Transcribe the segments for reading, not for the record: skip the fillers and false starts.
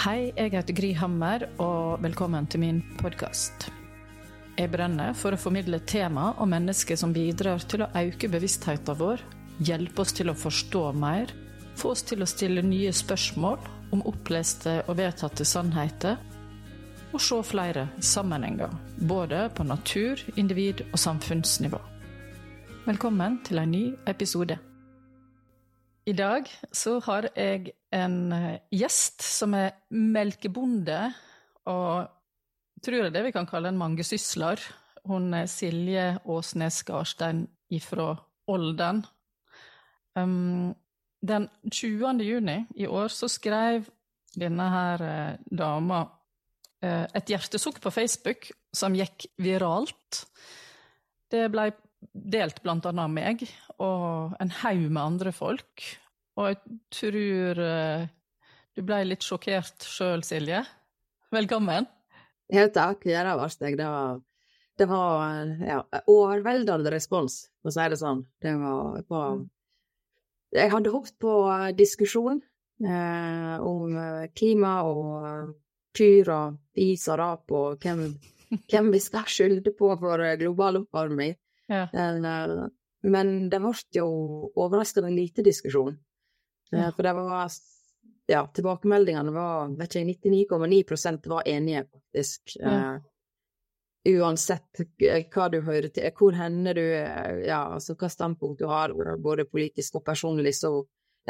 Hei, jeg heter Gry Hammer, og velkommen til min podcast. Jeg brenner for å formidle tema og mennesker som bidrar til å øke bevisstheten vår, hjelpe oss til å forstå mer, få oss til å stille nye spørsmål om oppleste og vedtatte sannheter, og se flere sammenhenger, både på natur-, individ- og samfunnsnivå. Velkommen til en ny episode. I dag så har jeg en gjest som melkebonde, og tror jeg det vi kan kalle en mangesysler. Hun Silje Åsnes Skarstein fra Olden. Den 20. juni i år så skrev denne her dama et hjertesukk på Facebook som gikk viralt. Det ble delt blant annet meg og en haug med andre folk. Og jeg tror du ble litt sjokkert selv, Silje. Velkommen. Ja, takk. Ja, det var steg. Det var overveldende respons, for å si det sånn. Jeg hadde håpet på diskusjon om klima og kyr og is og rap og hvem vi skal skylde på for global oppvarming. Ja. Men det var jo overraskende lite diskusjon. For det var, tilbakemeldingene var, 99,9% var enige faktisk. Uansett hva du hører til, hvor henne du, altså hva standpunkt du har, både politisk og personlig, så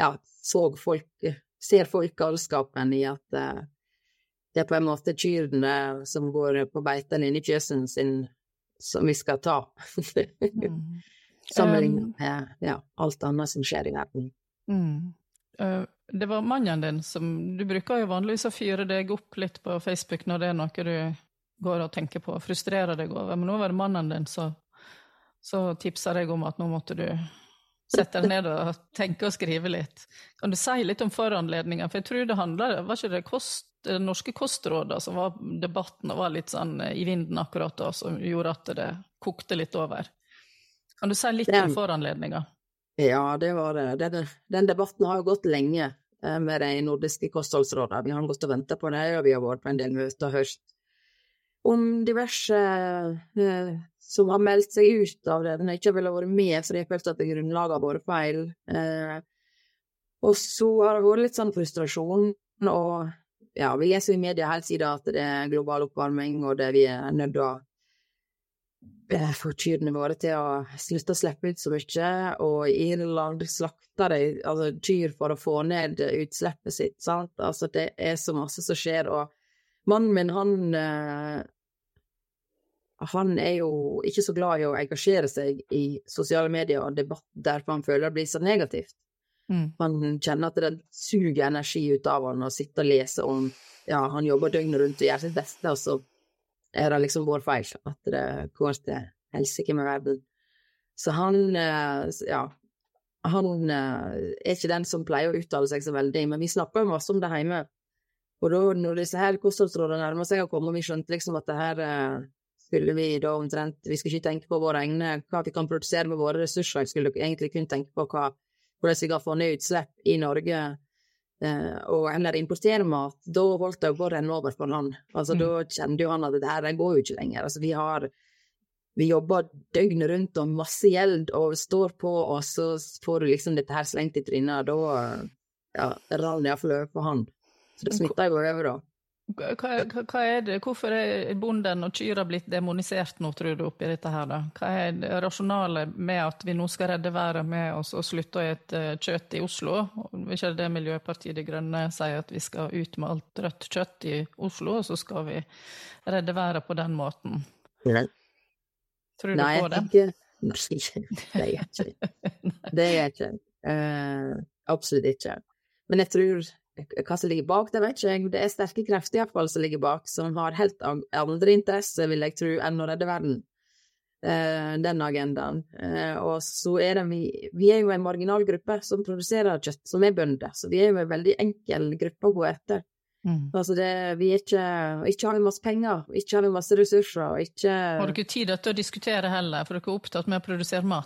ser folk galskapen i at det på en måte kyrene som går på beiten inn i fjøsen sin, som vi skal ta. Sammenlignet med alt annet som skjer i verden. Det var mannen din som, du bruker jo vanligvis å fyre deg opp litt på Facebook når det er noe du går og tenker på, frustrerer deg over, men nå var det mannen din så tipset deg om at nå måtte du sette deg ned og tenke og skrive litt. Kan du si litt om foranledningen? For jeg tror det handler, var ikke det norske kostrådet som var debatten og var litt sånn i vinden akkurat da, som gjorde at det kokte litt over. Kan du si litt om foranledningen? Ja, det var det. Den debatten har jo gått lenge med de nordiske kostholdsrådene. Vi har gått og ventet på det, og vi har vært på en del møter og hørt om diverse som har meldt seg ut av det. Den ikke ville vært med, for jeg følte at grunnlaget har vært feil. Og så har det vært litt sånn frustrasjon, og vi leser i media hele tiden at det er global oppvarming, og det vi er nødt til å få kyrene våre til å slutte å slippe ut så mye, og i Irland slakter de kyr for å få ned utslippet sitt, sant? Altså det er så masse som skjer, og mannen min, han er jo ikke så glad i å engasjere seg i sosiale medier og debatt derfor han føler det blir så negativt. Han kjenner at det suger energi ut av han å sitte og lese om, han jobber døgnet rundt og gjør sitt beste, og så er det liksom vår feil at det går til helsike med verden. Så han er ikke den som pleier å uttale seg så veldig, men vi snakker jo masse om det hjemme. Og da, når disse her kostholdsrådene nærmer seg å komme, vi skjønte liksom at det her skulle vi da omtrent, vi skal ikke tenke på våre egne, hva vi kan produsere med våre ressurser, jeg skulle egentlig kun tenke på hvordan vi kan få ned utslipp i Norge, og eller importere mat. Da holdt det jo bare en over for han. Altså da kjente jo han at det her går jo ikke lenger. Altså vi jobber døgnet rundt og masse gjeld og står på, og så får du liksom dette her slengt i trynet, og da rann jeg for løp på han. Så det smittet jo over da. Hva er det? Hvorfor er bonden og kyra blitt demonisert nå, tror du, oppi dette her da? Hva er det rasjonale med at vi nå skal redde været med oss og slutte å ete kjøtt i Oslo? Ikke det Miljøpartiet De Grønne sier at vi skal ut med alt rødt kjøtt i Oslo, og så skal vi redde været på den måten? Tror du på det? Nei, det er ikke. Absolutt ikke. Men jeg tror hva som ligger bak, det vet ikke jeg. Det er sterke krefter i hvert fall som ligger bak, som har helt andre interesser, vil jeg tro, enn å redde verden. Den agendaen. Og så er det vi er jo en marginal gruppe som produserer kjøtt, som er bønder, så vi er jo en veldig enkel gruppe å gå etter. Altså vi ikke har vi masse penger, ikke har vi masse ressurser, ikke... Har du ikke tid til å diskutere heller, for dere er opptatt med å produsere mat?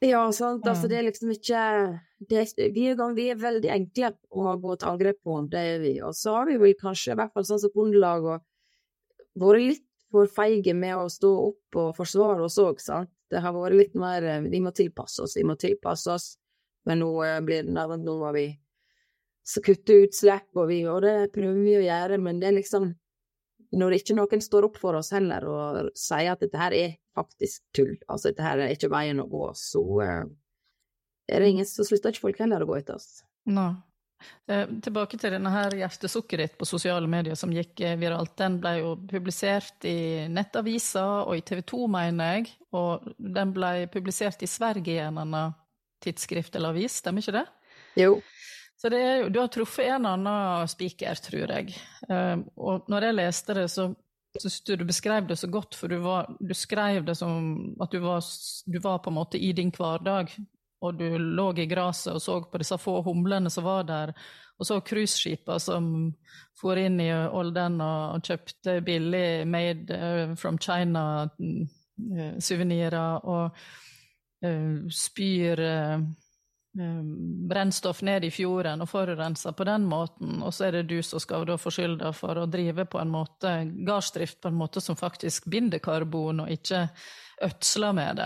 Ja, sant, altså det liksom ikke, vi veldig enkle å gå til angrep på, det vi, og så har vi vel kanskje, i hvert fall sånn som bondelag, og vært litt for feige med å stå opp og forsvare oss også, sant? Det har vært litt mer, vi må tilpasse oss, men nå blir det nærmest, nå var vi så kutte utslipp, og det prøver vi å gjøre, men det liksom, når ikke noen står opp for oss heller, og sier at dette her faktisk tull, altså dette her ikke veien å gå, så det ingen, så slutter ikke folk heller å gå etter oss. Nå. Tilbake til denne her hjertesukkeret ditt på sosiale medier som gikk viralt. Den ble jo publisert i nettaviser og i TV2, mener jeg, og den ble publisert i Sverige i en annen tidsskrift eller avis, stemmer ikke det? Jo. Så det jo, du har truffet en annen speaker, tror jeg. Og når jeg leste det, så synes du beskrev det så godt, for du skrev det som at du var på en måte i din hverdag, og du lå i graset og så på disse få humlene som var der, og så cruiseskiper som for inn i Olden og kjøpte billig made from China souvenirer, og spyr brennstoff ned i fjorden og forurenser på den måten, og så det du som skal da få skylda for å drive på en måte, gardsdrift på en måte som faktisk binder karbon og ikke ødsler med det.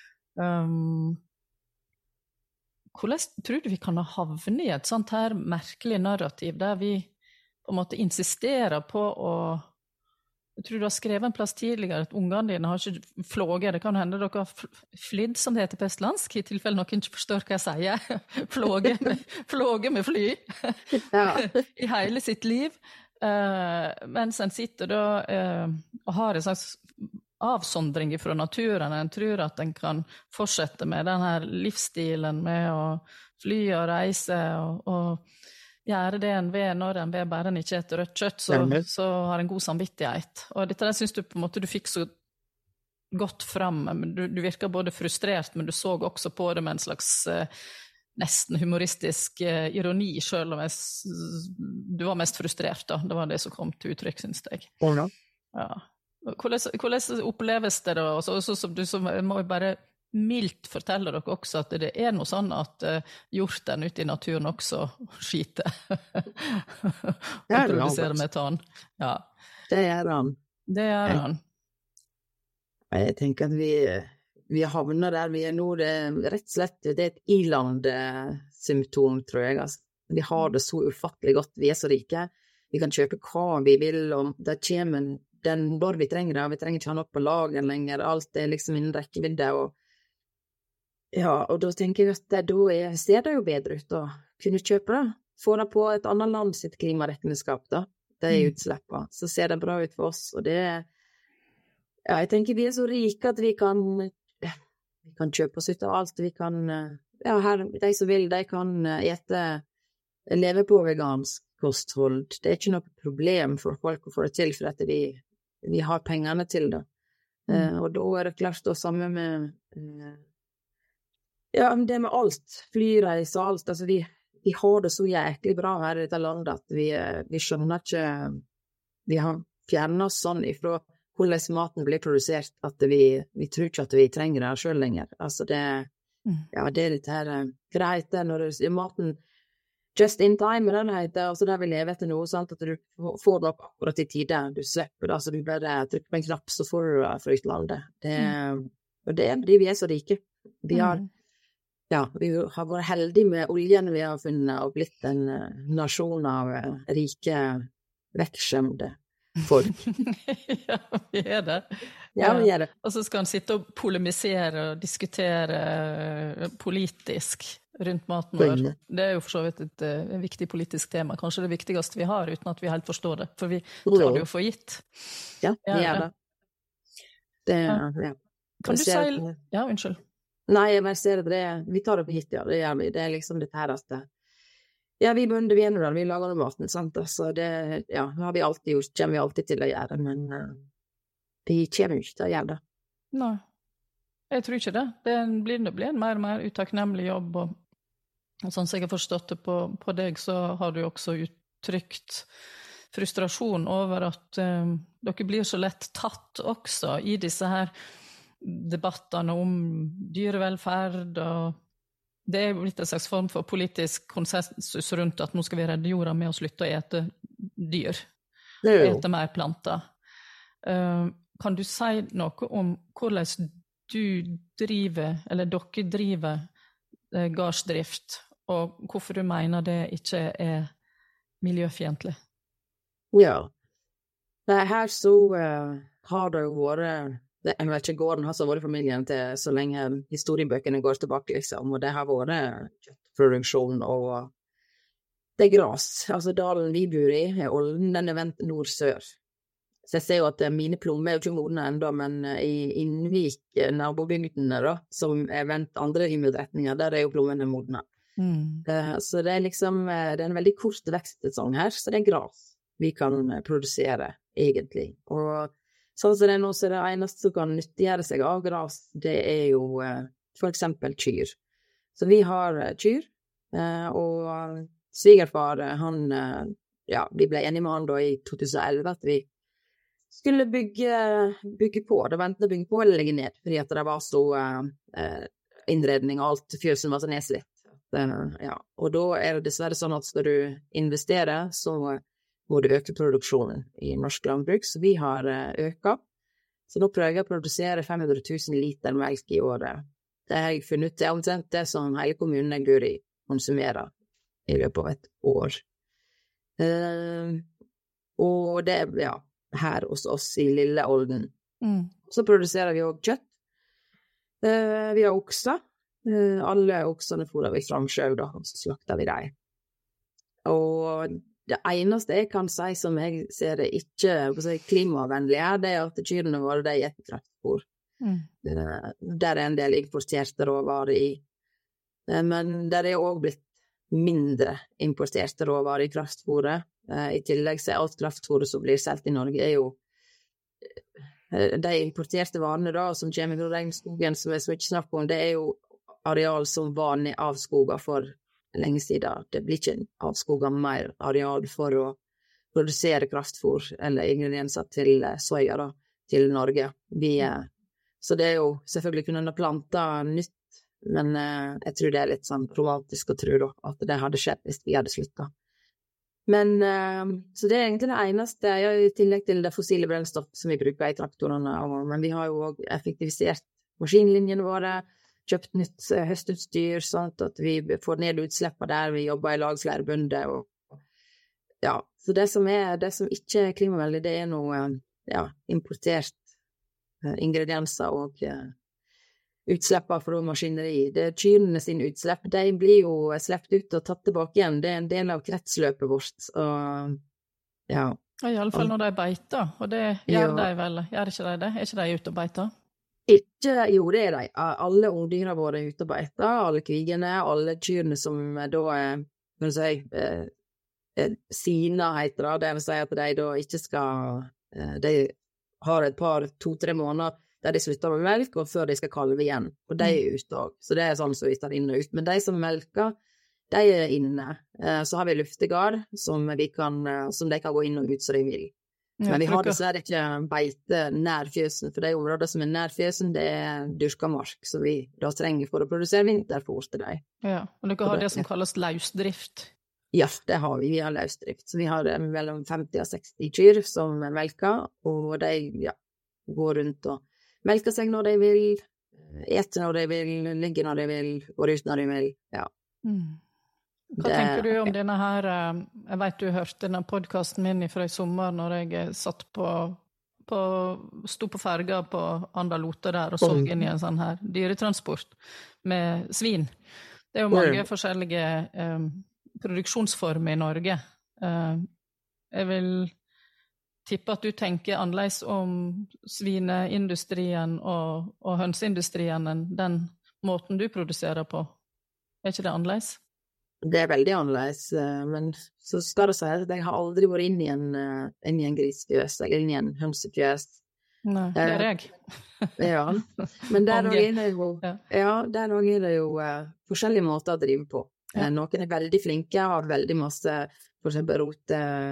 Hvordan tror du vi kan havne i et sånt her merkelig narrativ, der vi på en måte insisterer på å, jeg tror du har skrevet en plass tidligere at ungene dine har ikke flåget, det kan hende dere har flydd, som det heter på estlandsk, i tilfelle noen ikke forstår hva jeg sier, flåget med fly, i hele sitt liv, mens en sitter da og har en slags avsondring fra naturen. En tror at en kan fortsette med denne livsstilen med å fly og reise og gjøre det en vil når en vil, bare en ikke etter rødt kjøtt, så har en god samvittighet. Og dette synes du på en måte du fikk så godt fram, men du virker både frustrert, men du så også på det med en slags nesten humoristisk ironi, selv om du var mest frustrert da. Det var det som kom til uttrykk, synes jeg. Ja. Hvordan oppleves det da? Så må jeg bare mildt fortelle dere også at det noe sånn at hjorten ute i naturen også skiter og produserer metan. Ja. Det gjør han. Det gjør han. Jeg tenker at vi havner der vi nå, det rett og slett, det et iland-symptom, tror jeg. Altså. Vi har det så ufattelig godt, vi så rike. Vi kan kjøpe hva vi vil, og det kommer den når vi trenger det, vi trenger ikke ha noe på lager lenger, alt liksom innen rekkevidde, og ja, og da tenker jeg at da ser det jo bedre ut å kunne kjøpe det, få det på et annet land sitt klimaregnskap da, det utslippet, så ser det bra ut for oss, og det, ja, jeg tenker vi så rike at vi kan kjøpe oss ut av alt, vi kan, ja, her, de som vil, de kan leve på vegansk kosthold, det ikke noe problem for folk å få det til, for at vi har pengene til det, og da det klart det samme med ja, men det med alt, flyreis og alt, altså vi har det så jæklig bra her i dette landet at vi skjønner ikke, vi har fjernet oss sånn ifra hvordan maten blir produsert, at vi tror ikke at vi trenger det selv lenger. Altså ja, det litt her, greit det når maten just in time, den heter, altså der vi lever etter noe, sant, at du får det opp akkurat i tide, du slipper det, altså du bare trykker på en knapp, så får du det fra utlandet. Og det fordi vi så rike. Vi har vært heldige med oljen vi har funnet og blitt en nasjon av rike, vekkskjemte folk. Ja, vi det. Ja, vi det. Og så skal han sitte og polemisere og diskutere politisk rundt maten vår. Det jo for så vidt et viktig politisk tema, kanskje det viktigste vi har, uten at vi helt forstår det, for vi tar det jo for gitt. Ja, vi det. Ja. Kan du si... Ja, unnskyld. Nei, jeg bare ser det, vi tar det på hit, ja, det gjør vi, det liksom det her at ja, vi bønder, vi noe der, vi lager noe maten, sant, altså det, ja, det har vi alltid gjort, kommer vi alltid til å gjøre, men vi kommer ikke til å gjøre det. Nei, jeg tror ikke det, det blir en mer og mer utakknemlig jobb, og sånn som jeg har forstått det på deg, så har du også uttrykt frustrasjon over at dere blir så lett tatt også i disse her debattene om dyrevelferd, og det blitt en slags form for politisk konsensus rundt at nå skal vi redde jorda med å slutte å ete dyr, ete mer planter. Kan du si noe om hvordan du driver, eller dere driver gardsdrift, og hvorfor du mener det ikke miljøfiendtlig? Ja, her så har det jo vært, jeg vet ikke, gården har så vært familien til så lenge historiebøkene går tilbake, liksom, og det har vært kjøttproduksjon, og det gras. Altså dalen vi bor i, Olden, den vendt nord-sør. Så jeg ser jo at mine plommer jo ikke modne enda, men i Innvik, nabobygdene da, som vendt andre himmelsretninger, der jo plommene modne. Så det liksom, det en veldig kort vekstsesong her, så det gras vi kan produsere, egentlig. Og sånn som det nå, så det eneste som kan nyttiggjøre seg av gras, det jo for eksempel kyr. Så vi har kyr, og svigerfar, han, ja, vi ble enige med han da i 2011 at vi skulle bygge på, det ventet å bygge på eller legge ned, fordi at det var så innredning og alt, fjøsen var så nedslitt. Ja. Og da det dessverre sånn at skal du investere, så må du øke produksjonen i norsk landbruk, så vi har øket. Så nå prøver jeg å produsere 500 000 liter melk i året. Det har jeg funnet ut, det omtrent det som hele kommunen jeg bor i konsumerer i løpet av et år. Og det ja, her hos oss i Lille Olden. Så produserer vi også kjøtt. Vi har okser. Alle oksene fôrer vi fram selv da, og så slakter vi dem. Og det eneste jeg kan si som jeg ser det ikke klimavennlig det at kyrene våre, de etter kraftfôr. Der en del importerte råvarer i. Men der også blitt mindre importerte råvarer i kraftfôret. I tillegg så alt kraftfôret som blir solgt i Norge jo de importerte varene da, som kommer fra regnskogen, som så ikke snakk om, det jo areal som var ned avskoget for lenge siden. Det blir ikke avskoget mer areal for å produsere kraftfôr eller ingredienser til soja da, til Norge. Så det jo selvfølgelig kunne plante nytt, men jeg tror det litt sånn romantisk å tro da, at det hadde skjedd hvis vi hadde sluttet. Men, så det egentlig det eneste, i tillegg til det fossile brennstoff som vi bruker i traktorene, men vi har jo også effektivisert maskinlinjene våre, kjøpt nytt høstutstyr, sånn at vi får ned utslippene der, vi jobber i lag flere bønder, og ja, så det som ikke klimavennlig, det noe importert ingredienser og utslippene fra maskineri. Det kyrene sin utslipp, de blir jo slept ut og tatt tilbake igjen. Det en del av kretsløpet vårt. Og, ja. I alle fall når de beiter, og det gjør de vel. Gjør ikke de det? Ikke de ute og beiter? Jo, det de. Alle ungdyra våre ute og beiter, alle kvigene, alle kyrene som da kan du si, sina heter det vil si at de da ikke skal, de har et par, 2-3 måneder der de slutter med melk, og før de skal kalve igjen. Og de ute også. Så det sånn som vi tar inn og ut. Men de som melker, de inne. Så har vi luftegard, som de kan gå inn og ut så de vil. Men vi har dessverre ikke beite nær fjøsen, for de områder som nær fjøsen, det dyrka mark, så vi da trenger for å produsere vinterfôr til dem. Ja, og dere har det som kalles løsdrift. Ja, det har vi. Vi har løsdrift. Så vi har mellom 50 og 60 kyr som melker, og de går rundt og melker seg når de vil, eter når de vil, ligger når de vil, går ut når de vil, ja. Hva tenker du om denne her, jeg vet du hørte denne podcasten min fra i sommer når jeg satt sto på ferga på Andalota der og så inn i en sånn her dyretransport med svin. Det jo mange forskjellige produksjonsformer i Norge. Jeg vil tippe at du tenker annerledes om svineindustrien og hønseindustrien enn den måten du produserer på. Ikke det annerledes? Det veldig annerledes, men så skal det si at jeg har aldri vært inn i en grisfjøs, eller inn i en hønsefjøs. Nei, det jeg. Ja, men der er det jo forskjellige måter å drive på. Noen veldig flinke, har veldig masse, for eksempel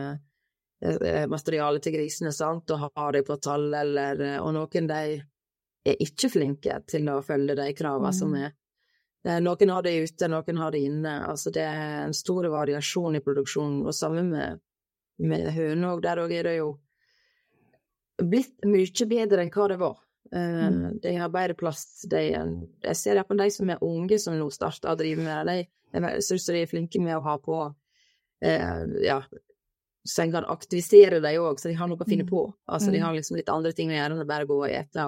materiale til grisene, sant, og har det på tall, og noen ikke flinke til å følge de kravene som noen har det ute, noen har det inne. Altså det en stor variasjon i produksjonen, og sammen med høner, og der også det jo blitt mye bedre enn hva det var. De har bedre plass. Jeg ser det på de som unge som nå starter å drive med det. Jeg synes de flinke med å ha på så en kan aktivisere dem også, så de har noe å finne på. Altså de har liksom litt andre ting å gjøre enn å bare gå og ete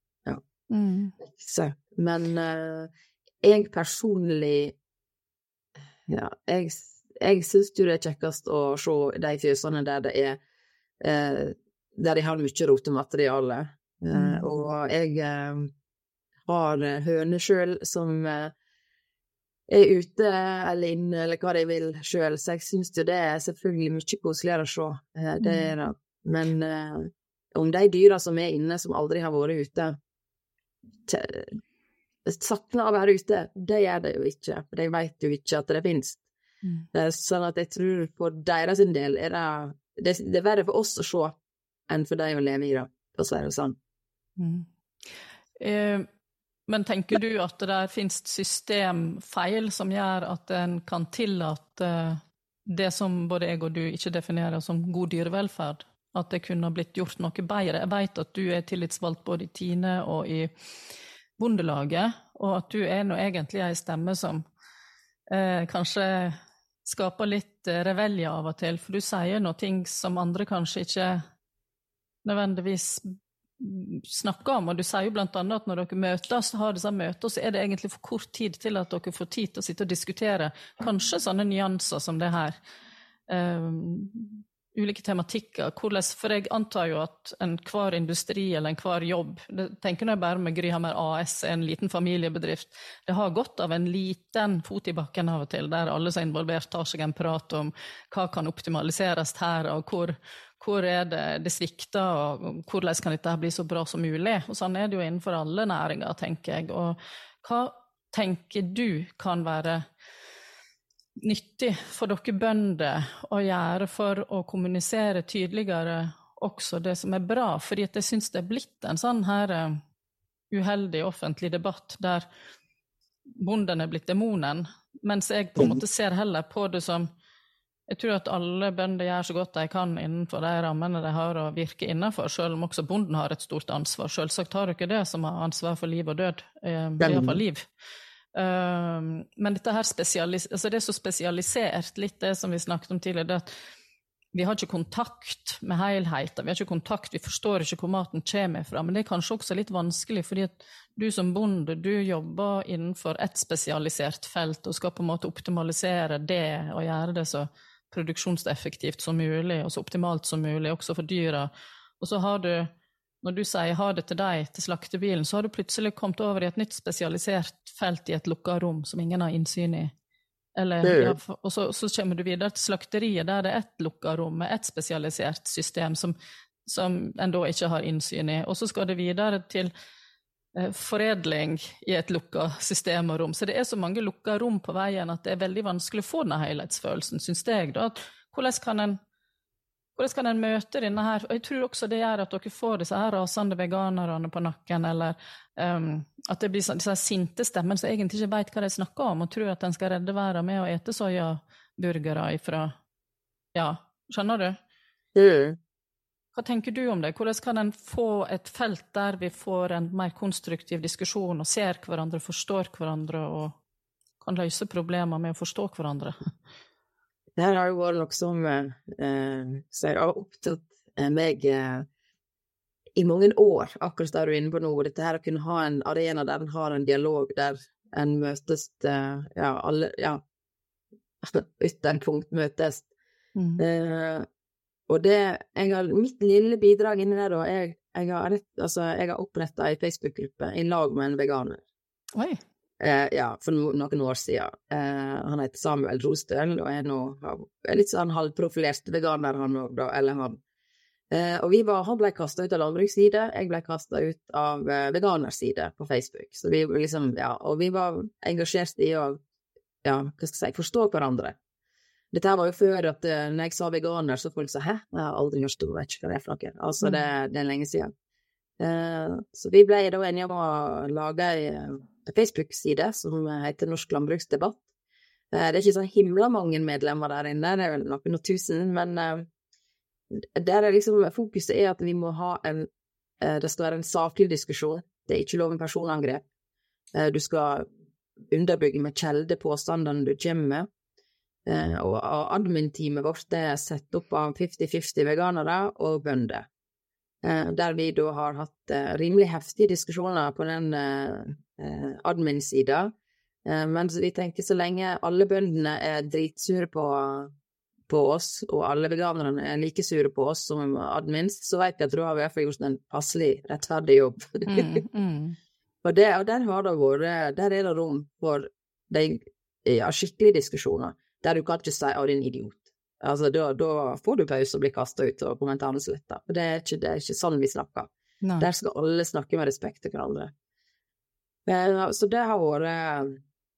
så. Men jeg personlig jeg synes jo det kjekkest å se de fjøsene der det der de har mye rotemateriale. Og jeg har høner selv som ute eller inne, eller hva de vil selv, så jeg synes jo det selvfølgelig mye koseligere å se. Det det. Men om de dyra som inne, som aldri har vært ute, sakner å være ute, det gjør de jo ikke, for de vet jo ikke at det finnes. Sånn at jeg tror på deres del det verre for oss å se enn for de å leve i det, for å si det sånn. Men tenker du at det der finnes systemfeil som gjør at en kan tillate det som både jeg og du ikke definerer som god dyrevelferd, at det kunne blitt gjort noe bedre? Jeg vet at du tillitsvalgt både i Tine og i Bondelaget, og at du nå egentlig en stemme som kanskje skaper litt revelje av og til, for du sier noe ting som andre kanskje ikke nødvendigvis snakker om, og du sier jo blant annet at når dere møtes, har disse møter, så det egentlig for kort tid til at dere får tid til å sitte og diskutere kanskje sånne nyanser som det her. Ulike tematikker, for jeg antar jo at hver industri eller hver jobb, det tenker jeg bare med Gryhammer AS, en liten familiebedrift, det har gått av en liten fot i bakken av og til, der alle som involvert tar seg en prat om hva kan optimaliseres her, og hvor det svikter, og hvordan kan dette bli så bra som mulig. Og sånn det jo innenfor alle næringer, tenker jeg. Og hva tenker du kan være nyttig for dere bønder å gjøre for å kommunisere tydeligere også det som bra? Fordi jeg synes det blitt en sånn her uheldig offentlig debatt der bonden blitt demonen, mens jeg på en måte ser heller på det som jeg tror at alle bønder gjør så godt de kan innenfor de rammene de har å virke innenfor, selv om også bonden har et stort ansvar. Selvsagt har dere det som har ansvar for liv og død, i hvert fall liv. Men dette her altså det så spesialisert, litt det som vi snakket om tidligere, det at vi har ikke kontakt med helheten, vi har ikke kontakt, vi forstår ikke hvor maten kommer fra, men det kanskje også litt vanskelig, fordi at du som bonde, du jobber innenfor et spesialisert felt, og skal på en måte optimalisere det, og gjøre det så produksjonseffektivt som mulig, og så optimalt som mulig, også for dyra. Og så har du, når du sier ha det til deg, til slaktebilen, så har du plutselig kommet over i et nytt spesialisert felt i et lukket rom, som ingen har innsyn i. Eller, og så kommer du videre til slakteriet, der det et lukket rom med et spesialisert system, som en da ikke har innsyn i. Og så skal det videre til foredling i et lukket system og rom. Så det så mange lukkede rom på veien at det veldig vanskelig å få denne helhetsfølelsen, synes jeg da. Hvordan kan en møte denne her? Og jeg tror også det gjør at dere får disse her rasende veganerne på nakken, eller at det blir disse sinte stemmen som egentlig ikke vet hva de snakker om, og tror at en skal redde verden med å ete sojaburgere ifra, skjønner du? Hva tenker du om det? Hvordan kan en få et felt der vi får en mer konstruktiv diskusjon og ser hverandre, forstår hverandre og kan løse problemer med å forstå hverandre? Det her har jo vært noe som jeg har opptatt meg i mange år, akkurat der du inne på nå. Dette her å kunne ha en arena der en har en dialog, der en møtes, ytterpunkt møtes. Og mitt lille bidrag inni der da, jeg har opprettet en Facebook-gruppe i lag med en veganer. Oi! For noen år siden. Han heter Samuel Rostøl, og litt sånn halvprofilert veganer han også da, eller han. Og han ble kastet ut av landbruksside, jeg ble kastet ut av veganerside på Facebook. Så vi liksom, og vi var engasjert i å, forstå hverandre. Dette her var jo før at når jeg sa veganer, så folk sa, hæ? Jeg har aldri hørt om, vet ikke hva det for noe. Altså, det lenge siden. Så vi ble da enige om å lage en Facebook-side som heter Norsk Landbruksdebatt. Det er ikke så himla mange medlemmer der inne, det er vel noen og tusen, men der er liksom, fokuset er at vi må ha det skal være en saklig diskusjon. Det er ikke lov med personangrep. Du skal underbygge med kjelde påstandene du kommer med. Og admin-teamet vårt det er sett opp av 50-50 veganere og bønder. Der vi da har hatt rimelig heftige diskusjoner på den admin-sida. Men vi tenker så lenge alle bøndene er dritsure på oss, og alle veganerne er like sure på oss som admins, så vet jeg at da har vi i hvert fall gjort en passelig rettferdig jobb. Og der har det vært, der er det rom for skikkelige diskusjoner, der du kan ikke si, din idiot. Altså, da får du pause og bli kastet ut og kommentarene slutter. For det er ikke sånn vi snakker. Nei. Der skal alle snakke med respekt til hverandre. Så det har vært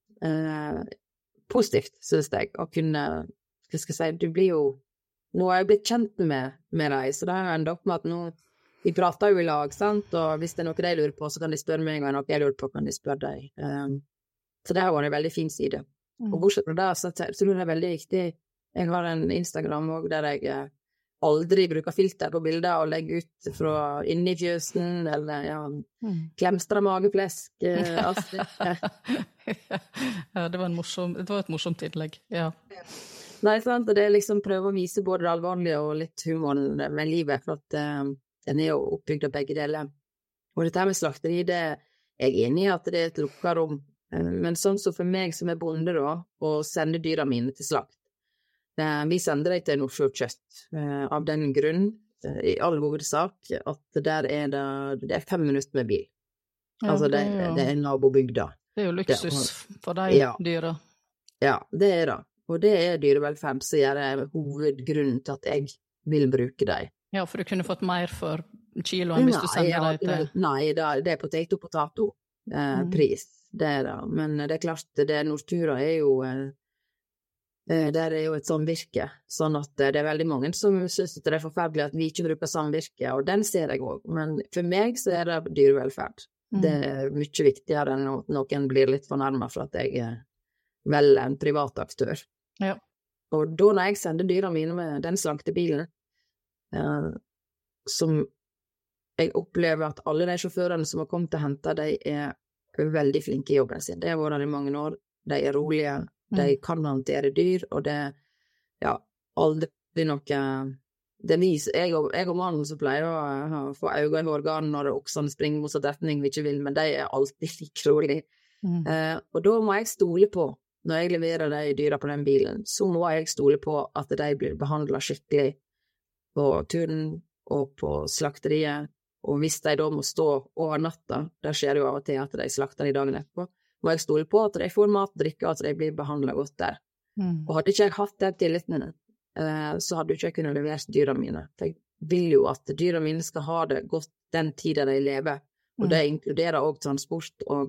positivt, synes jeg, å kunne hva skal jeg si, du blir jo, nå har jeg blitt kjent med deg, så det har jeg enda opp med at nå, vi prater jo i lag, sant, og hvis det er noe de lurer på, så kan de spørre meg, og noe jeg lurer på, kan de spørre deg. Så det har vært en veldig fin side. Og bortsett fra det, så tror jeg det er veldig viktig, jeg har en Instagram også, der jeg aldri bruker filter på bilder, og legger ut fra inni fjøsen, eller klemstra mageflesk, altså. Ja, det var et morsomt innlegg, ja. Nei, sant, og det er liksom prøve å vise både det alvorlige og litt humoren med livet, for at den er jo oppbygd av begge deler. Og dette her med slakteri, jeg er enig i at det er et lukket rom, men sånn så for meg som er bonde da, å sende dyra mine til slakt. Vi sender dem til Nordfjord Kjøtt, av den grunn, i all hovedsak, at der det er 5 minutter med bil. Ja, altså det er en nabobygda. Det er jo luksus for de dyra. Ja, det er det. Og det er dyrevelferd som gjør hovedgrunnen til at jeg vil bruke dem. Ja, for du kunne fått mer for kiloen hvis du sender dem til... Nei, det er potato pris, det er det. Men det er klart, det Nortura er jo... Der er jo et samvirke, sånn at det er veldig mange som synes at det er forferdelig at vi ikke bruker samvirke, og den ser jeg også. Men for meg så er det dyrevelferd. Det er mye viktigere enn at noen blir litt fornærmet for at jeg velger en privat aktør. Ja. Og da når jeg sender dyra mine med den slaktebilen, som jeg opplever at alle de sjåførene som har kommet til å hente, de er veldig flinke i jobben sin. Det har vært der i mange år. De er rolige, de kan håndtere dyr, og det aldri noe... Det viser, jeg og mannen som pleier å få øynene i organen når oksene springer mot retning vi ikke vil, men de er alltid like rolig. Og da må jeg stole på, når jeg leverer de dyra på den bilen, så må jeg stole på at de blir behandlet skikkelig på turen og på slakteriet, og hvis de da må stå over natta, der skjer det jo av og til at de slakter de dagen etterpå, må jeg stole på at de får mat, drikke, at de blir behandlet godt der. Og hadde ikke jeg hatt den tilliten, så hadde ikke jeg kunnet levere dyra mine. For jeg vil jo at dyra mine skal ha det godt den tiden de lever, og det inkluderer også transport og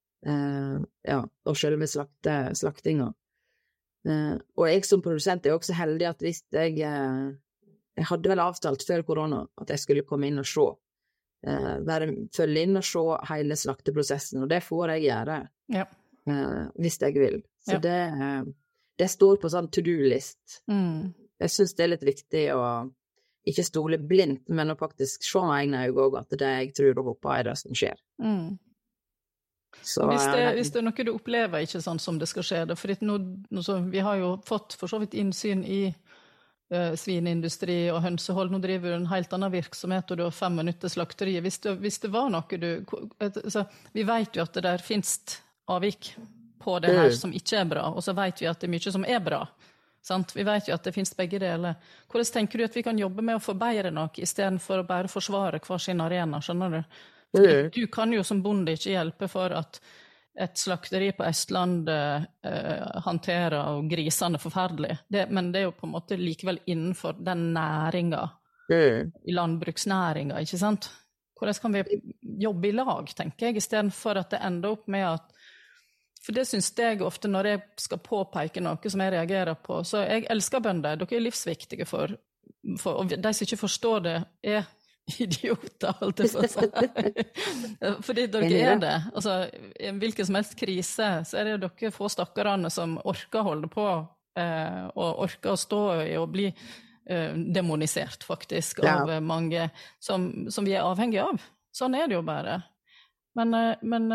og selve slaktinga. Og jeg som produsent er også heldig at hvis jeg hadde vel avtalt før korona at jeg skulle komme inn og se, følge inn og se hele slakteprosessen, og det får jeg gjøre hvis jeg vil. Så det står på sånn to-do-list. Jeg synes det er litt viktig å ikke stole blindt, men å faktisk se med egne øyne også at det jeg tror og håper er det som skjer. Så, hvis det er noe du opplever ikke sånn som det skal skje, for vi har jo fått for så vidt innsyn i svineindustri og hønsehold, nå driver du en helt annen virksomhet, og du har 5 minutter slakteri. Hvis det var noe vi vet jo at det der finnes avvik på det her som ikke er bra, og så vet vi at det er mye som er bra. Sant? Vi vet jo at det finnes begge deler. Hvordan tenker du at vi kan jobbe med å forbedre noe, i stedet for å bare forsvare hver sin arena, skjønner du? Du kan jo som bonde ikke hjelpe for at et slakteri på Østland håndterer grisene forferdelig. Men det er jo på en måte likevel innenfor den næringen, i landbruksnæringen, ikke sant? Hvordan kan vi jobbe i lag, tenker jeg, i stedet for at det ender opp med at... For det synes jeg ofte når jeg skal påpeke noe som jeg reagerer på. Så jeg elsker bønder, dere er livsviktige for og de som ikke forstår det, idioter, holdt jeg på å si. Fordi dere det. Altså, i hvilken som helst krise, så det jo dere få stakkarene som orker å holde på, og orker å stå i og bli demonisert, faktisk, av mange som vi avhengige av. Sånn det jo bare. Men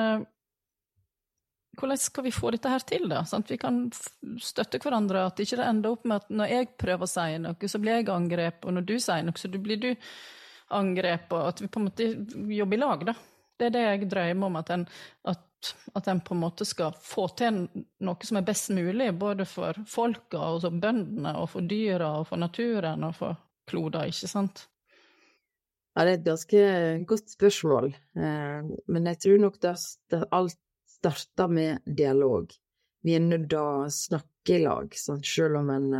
hvordan skal vi få dette her til da? Sånn at vi kan støtte hverandre, at ikke det ender opp med at når jeg prøver å si noe, så blir jeg angrep, og når du sier noe, så blir du angrep, og at vi på en måte jobber i lag da. Det det jeg drømmer om, at en på en måte skal få til noe som best mulig, både for folka, og så bøndene, og for dyra, og for naturen, og for kloda, ikke sant? Ja, det et ganske godt spørsmål, men jeg tror nok det alt starter med dialog. Vi nødt til å snakke i lag, sånn, selv om en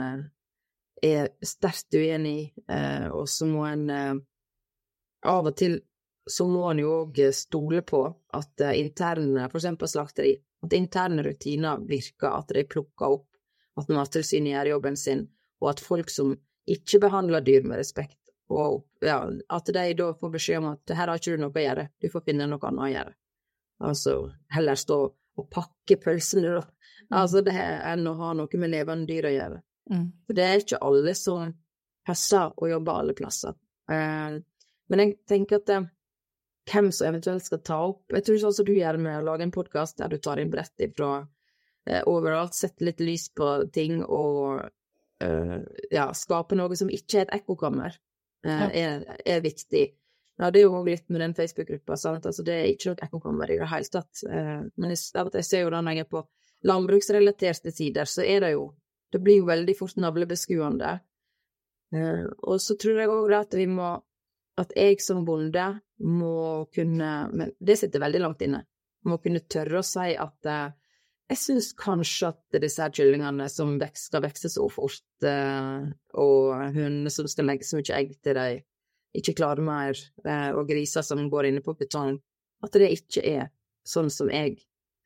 sterkt uenig, og så må en av og til så må en jo også stole på at interne, for eksempel slakteri, at interne rutiner virker, at de plukker opp, at Mattilsynet gjør jobben sin, og at folk som ikke behandler dyr med respekt, og at de da får beskjed om at her har ikke du noe å gjøre, du får finne noe annet å gjøre. Altså, heller stå og pakke pølsene da. Altså, det enn å ha noe med levende dyr å gjøre. For det ikke alle som passer å jobbe alle plasser. Men jeg tenker at hvem som eventuelt skal ta opp, jeg tror sånn som du gjør med å lage en podcast der du tar inn brett fra overalt, setter litt lys på ting og skape noe som ikke et ekkokammer, viktig. Ja, det jo litt med den Facebook-gruppa, sant? Altså, det ikke noe ekkokammer i det hele tatt. Men jeg ser jo da når jeg på landbruksrelaterte sider, så det jo, det blir jo veldig fort navlebeskuende. Og så tror jeg også at jeg som bonde må kunne, men det sitter veldig langt inne, må kunne tørre å si at jeg synes kanskje at disse kyllingene som skal vekse så fort, og hundene som skal legge så mye egg til dem, ikke klarer mer, og griser som går inne på beton, at det ikke sånn som jeg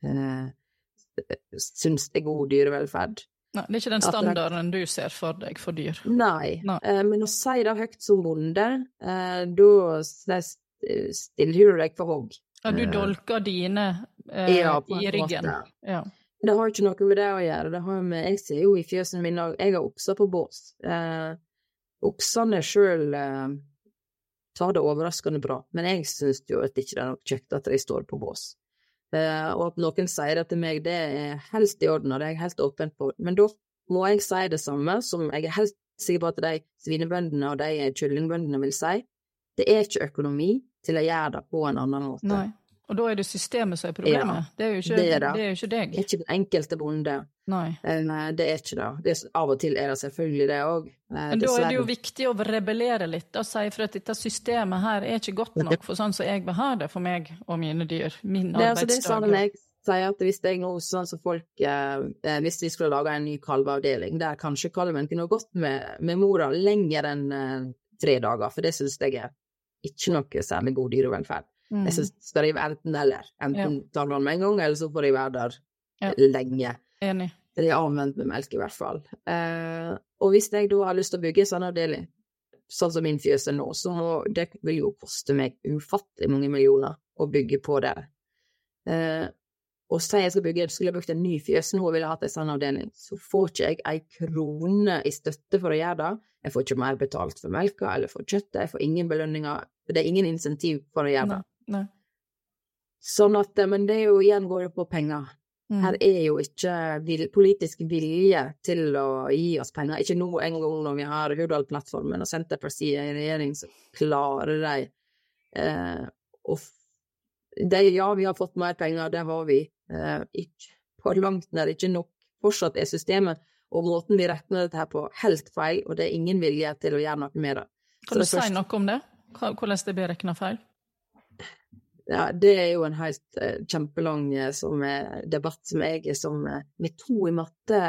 synes god dyrevelferd. Nei, det ikke den standarden du ser for deg for dyr. Nei. Men å si det høyt som bonde, da stiller du deg for hogg. Ja, du dolker dine i ryggen. Ja. Det har ikke noe med det å gjøre. Jeg ser jo i fjøsen min, jeg har okser på bås. Oksene selv tar det overraskende bra, men jeg synes jo at ikke det nok kjekt at de står på bås. Og at noen sier det til meg, det helst i orden, og det jeg helt åpen på. Men da må jeg si det samme, som jeg helt sikker på at de svinebøndene og de kyllingbøndene vil si. Det ikke økonomi til å gjøre det på en annen måte. Nei, og da det systemet som problemet. Ja, det jo ikke deg. Det ikke den enkelte bonde. Nei. Det ikke det. Av og til det selvfølgelig det også. Men da det jo viktig å rebellere litt, og si for at dette systemet her ikke godt nok for sånn som jeg vil ha det for meg og mine dyr, min arbeidsdag. Det sånn jeg sier at hvis jeg nå, sånn som folk, hvis vi skulle lage en ny kalveavdeling, der kanskje kalven kunne gått med mora lenger enn 3 dager, for det synes jeg ikke noe særlig god dyrevelferd. Jeg synes skal de være enten tar man med en gang, eller så får de være der lenge. Enig. Det avvendt med melk i hvert fall. Og hvis jeg da har lyst til å bygge en sånn avdeling, sånn som min fjøs nå, så det vil jo koste meg ufattelig mange millioner å bygge på det. Og så jeg skulle brukt en ny fjøs nå, og ville hatt en sånn avdeling, så får ikke jeg en krone i støtte for å gjøre det. Jeg får ikke mer betalt for melka, eller for kjøttet, jeg får ingen belønninger, det ingen insentiv for å gjøre det. Nei. Sånn at, men det jo igjen går på penger. Her jo ikke politisk vilje til å gi oss penger. Ikke nå en gang når vi har Hurdal-plattformen og Senterpartiet i regjering, så klarer de. Vi har fått mer penger, det har vi. Ikke på langt nær, ikke nok. Fortsatt systemet og måten vi regner dette her på helt feil, og det ingen vilje til å gjøre noe med det. Kan du si noe om det? Hvordan det blir regnet feil? Ja, det jo en helt kjempelang debatt som jeg som med 2 i matte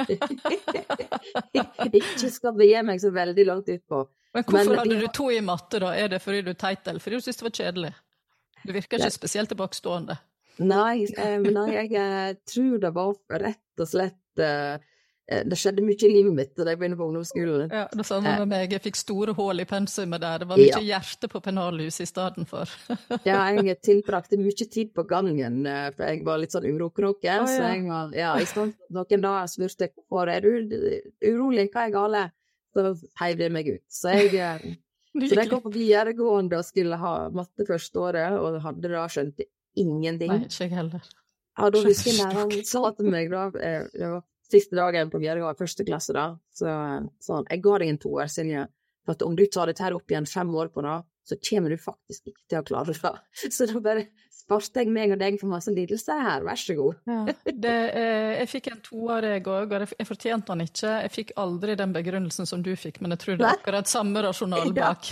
ikke skal begi meg så veldig langt ut på. Men hvorfor hadde du 2 i matte da? Det fordi du teit eller fordi du synes det var kjedelig? Du virker ikke spesielt tilbakestående. Nei, jeg tror det var rett og slett det skjedde mye I livet mitt da jeg begynte på ungdomsskolen. Ja, det samme med meg. Jeg fikk store hål I pensumet der. Det var mye hjerte på pennalhus I stedet for. Ja, jeg tilbrakte mye tid på gangen, for jeg var litt sånn urokråke, så jeg var, I stedet noen dager spurte jeg, hvor du urolig, hva gale? Så heiv det meg ut. Så jeg kom på videregående og skulle ha matte første året, og hadde da skjønt ingenting. Nei, ikke jeg heller. Ja, da husker jeg han sa til meg da, det var siste dagen på videregående, første klasse da, så sånn, jeg ga deg en 2 år, Silje, for at om du tar dette her opp igjen 5 år på da, så kommer du faktisk ikke til å klare det. Så da bare sparte jeg meg og deg for masse lidelse her, vær så god. Ja, jeg fikk en 2 år jeg også, og jeg fortjente han ikke. Jeg fikk aldri den begrunnelsen som du fikk, men jeg tror det akkurat samme rasjonal bak.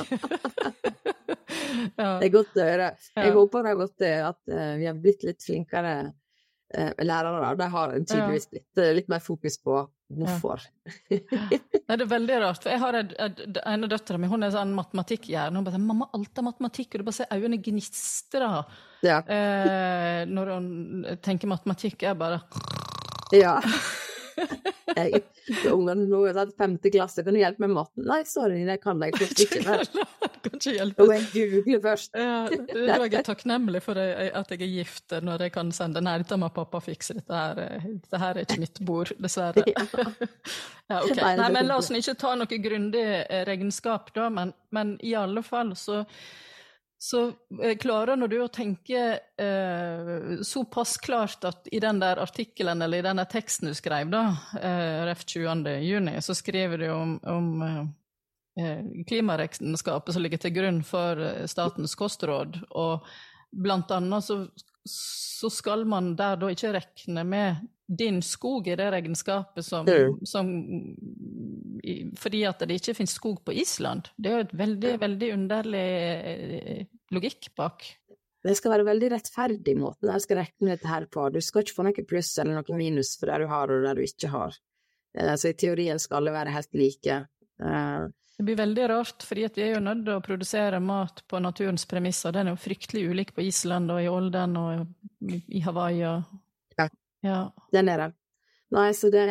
Ja. Det godt å høre. Jeg håper det godt at vi har blitt litt flinkere lærere. De har tydeligvis litt mer fokus på hvorfor. Nei, det veldig rart, for jeg har en døtter min, hun sånn matematikkjern, hun bare sier, mamma, alt matematikk, og du bare ser øynene gnistrer. Ja. Når hun tenker matematikk, bare... Ja. Ungene nå har tatt 5. klasse, kan du hjelpe med matten? Nei, sorry, det kan jeg ikke først. Kan ikke hjelpe. Og jeg googler først. Ja, jeg er takknemlig for at jeg gift, når jeg kan sende, nei, dette må pappa fikse, dette her ikke mitt bord, dessverre. Ja, ok. Nei, men la oss ikke ta noe grundig regnskap da, men I alle fall så klarer når du å tenke såpass klart at I den der artikkelen, eller I denne teksten du skrev da, ref 20. juni, så skriver du om klimaregnskapet som ligger til grunn for statens kostråd, og blant annet så skal man der da ikke rekne med din skog I det regnskapet som fordi at det ikke finnes skog på Island. Det jo et veldig, veldig underlig logikk bak. Det skal være veldig rettferdig måte der skal rekne dette her på. Du skal ikke få noe pluss eller noe minus for det du har og det du ikke har. Så I teorien skal alle være helt like. Det blir veldig rart, fordi at vi jo nødt til å produsere mat på naturens premisser. Den jo fryktelig ulik på Island og I Olden og I Hawaii. Ja, den det. Nei, så det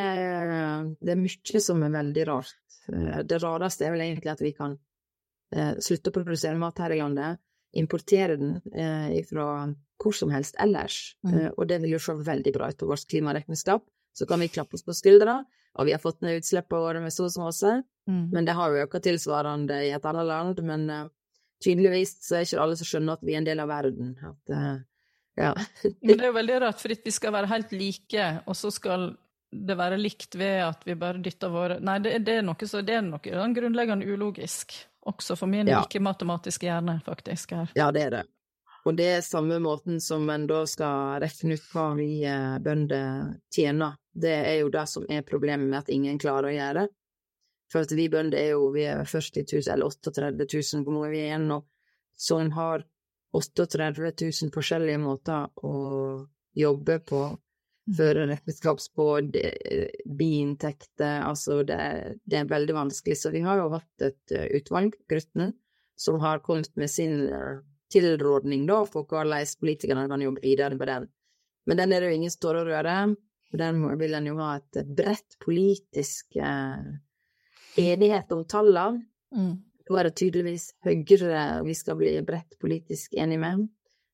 mye som veldig rart. Det rareste vel egentlig at vi kan slutte å produsere mat her I landet, importere den fra hvor som helst ellers, og det vil jo se veldig bra ut på vårt klimaregnskap. Så kan vi klappe oss på skuldra, og vi har fått ned utslippet våre med så masse, men det har jo økt tilsvarende I et annet land, men tydeligvis så ikke alle som skjønner at vi en del av verden, at ja. Men det jo veldig rart, for vi skal være helt like, og så skal det være likt ved at vi bare dytter våre... Nei, det noe grunnleggende ulogisk, også for min ikke-matematiske hjerne, faktisk. Her. Ja, det det. Og det samme måten som man da skal rekne ut hva vi bønder tjener. Det jo det som problemet med at ingen klarer å gjøre. For at vi bønder vi 40 000 eller 38 000, hvor mange vi igjen nå. Så en har 38 000 forskjellige måter å jobbe på, føre regnskapsbåd, biinntekter, altså det veldig vanskelig. Så vi har jo hatt et utvalg, Grytten, som har kommet med sin tilrådning da, for hvordan politikerne kan jobbe videre med den. Men den det jo ingen står å røre, for den vil en jo ha et bredt politisk enighet om tallene. Nå det tydeligvis Høyre vi skal bli bredt politisk enige med,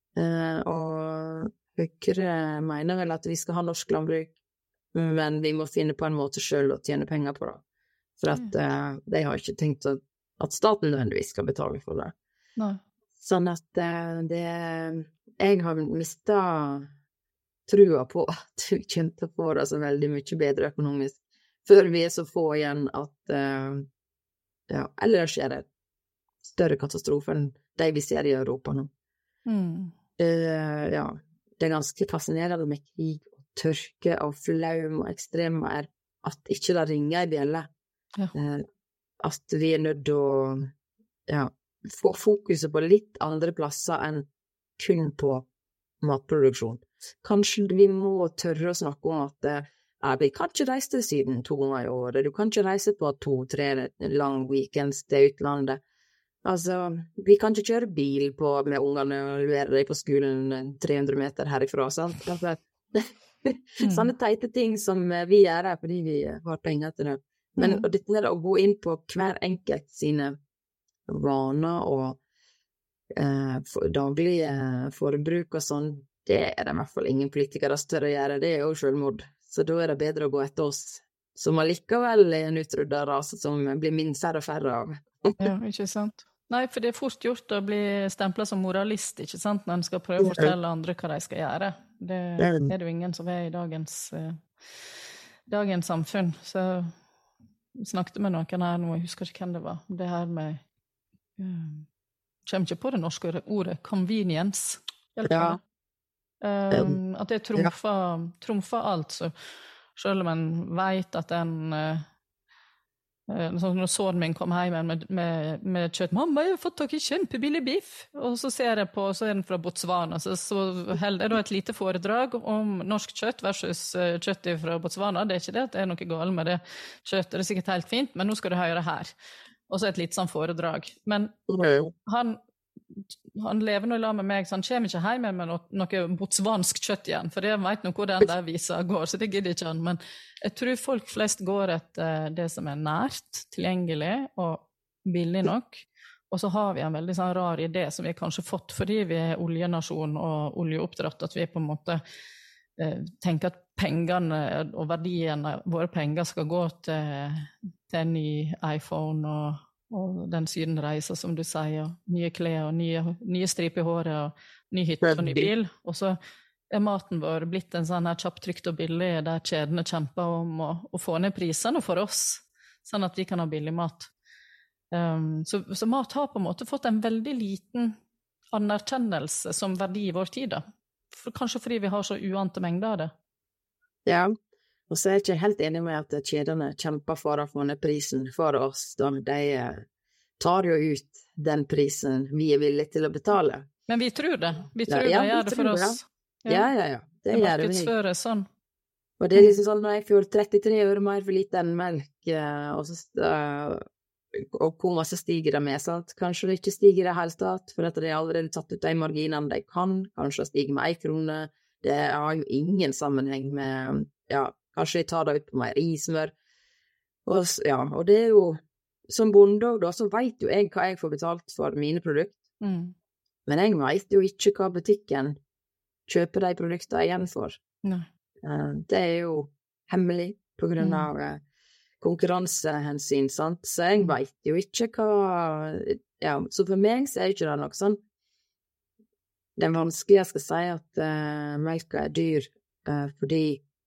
og Høyre mener vel at vi skal ha norsk landbruk, men vi må finne på en måte selv å tjene penger på det, for at de har ikke tenkt at staten nødvendigvis skal betale for det. Nei. Sånn at jeg har mistet trua på at vi kommer til å få det så veldig mye bedre økonomisk, før vi så få igjen at eller skjer det større katastrofer enn de vi ser I Europa nå. Ja, det ganske fascinerende med krig og tørke og flaum og ekstremer at ikke det ringer I bjelle. At vi nødt til å få fokuset på litt andre plasser enn kun på matproduksjon. Kanskje vi må tørre å snakke om at vi kan ikke reise til Syden 2 ganger I året, du kan ikke reise på 2-3 lang weekends til utlandet. Altså, vi kan ikke kjøre bil med ungene og levere dem på skolen 300 meter herifra, sant? Sånne teite ting som vi gjør her, fordi vi har penger til det. Men og dette er å gå inn på hver enkelt sine vaner og daglige forbruk og sånn, det er det i hvert fall ingen politikere større å gjøre, det er jo selvmord. Så da er det bedre å gå etter oss, som allikevel er en utryddet rase som blir minst færre og færre av. Ja, ikke sant? Nei, for det er fort gjort å bli stemplet som moralist, ikke sant, når en skal prøve å fortelle andre hva de skal gjøre. Det er det jo ingen som er i dagens samfunn. Så jeg snakket med noen her nå, jeg husker ikke hvem det var. Det her med, kommer ikke på det norske ordet, convenience. Ja. At det trumfer alt, så selv om en vet at sånn når sønnen min kom hjem med kjøtt, mamma, jeg har fått tak i kjempebillig biff, og så ser jeg på, så er den fra Botswana, så holder jeg da et lite foredrag om norsk kjøtt versus kjøtt fra Botswana. Det er ikke det at det er noe galt med det kjøttet, det er sikkert helt fint, men nå skal du høre her. Og så et litt sånn foredrag. Men han lever nå i lag med meg, så han kommer ikke hjem med noe botsvansk kjøtt igjen, for jeg vet nok hvor den der viser går, så det gidder ikke han. Men jeg tror folk flest går etter det som er nært, tilgjengelig og billig nok. Og så har vi en veldig sånn rar idé som vi har kanskje fått fordi vi er oljenasjon og oljeoppdratt, at vi på en måte tenker at pengene og verdiene, våre penger skal gå til en ny iPhone og den sydenreiser, som du sier, og nye klær, og nye striper i håret, og ny hytte og ny bil. Og så er maten vår blitt en sånn her kjapptrykt og billig, der kjedene kjemper om å få ned prisene for oss, sånn at vi kan ha billig mat. Så mat har på en måte fått en veldig liten anerkjennelse som verdi i vår tid, da. Kanskje fordi vi har så uante mengder av det. Ja, og så er jeg ikke helt enig med at kjedene kjemper for å få ned prisen for oss. De tar jo ut den prisen vi er villige til å betale. Men vi tror det. Vi tror det gjør det for oss. Ja. Det gjør vi. Sånn. Og det er liksom sånn, når jeg får 33 øre mer for liten melk, og hvor masse stiger det med, sant? Kanskje det ikke stiger det helt tatt, for at de allerede tatt ut de marginene de kan. Kanskje det stiger med 1 krone. Det har jo ingen sammenheng med, kanskje jeg tar det ut på meierismør. Og det er jo, som bonde da, så vet jo jeg hva jeg får betalt for mine produkter. Men jeg vet jo ikke hva butikken kjøper de produktene igjen for. Det er jo hemmelig på grunn av konkurransehensyn, sant? Så jeg vet jo ikke hva, så for meg så er ikke det nok sånn. Det er vanskelig jeg skal si at melka er dyr, fordi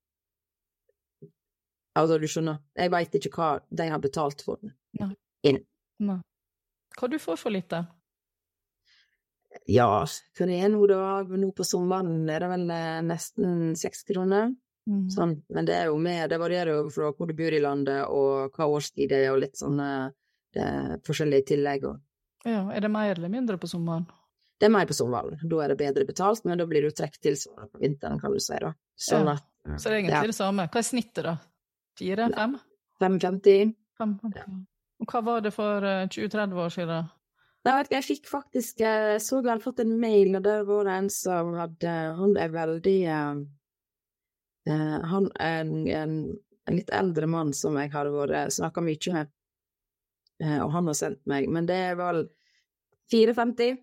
du skjønner, jeg vet ikke hva de har betalt for den. Hva du får for litt da? Ja, hva det er nå da? Nå på sommeren er det vel nesten 6 kroner. Sånn. Men det er jo det varierer jo fra hvor du bor i landet, og hva årstid det er, og litt sånne forskjellige tillegg. Ja, er det mer eller mindre på sommeren? Det er mer på sommeren. Da er det bedre betalt, men da blir det jo trekk til på vinteren, kan du si da. Sånn at, så det er egentlig det samme. Hva er snittet da? 4, 5? 5,50. Og hva var det for 20-30 år siden? Jeg fikk faktisk, så jeg hadde fått en mail, og der var det en som han er veldig, han er en litt eldre mann som jeg har snakket mye med, og han har sendt meg, men det var 4,50.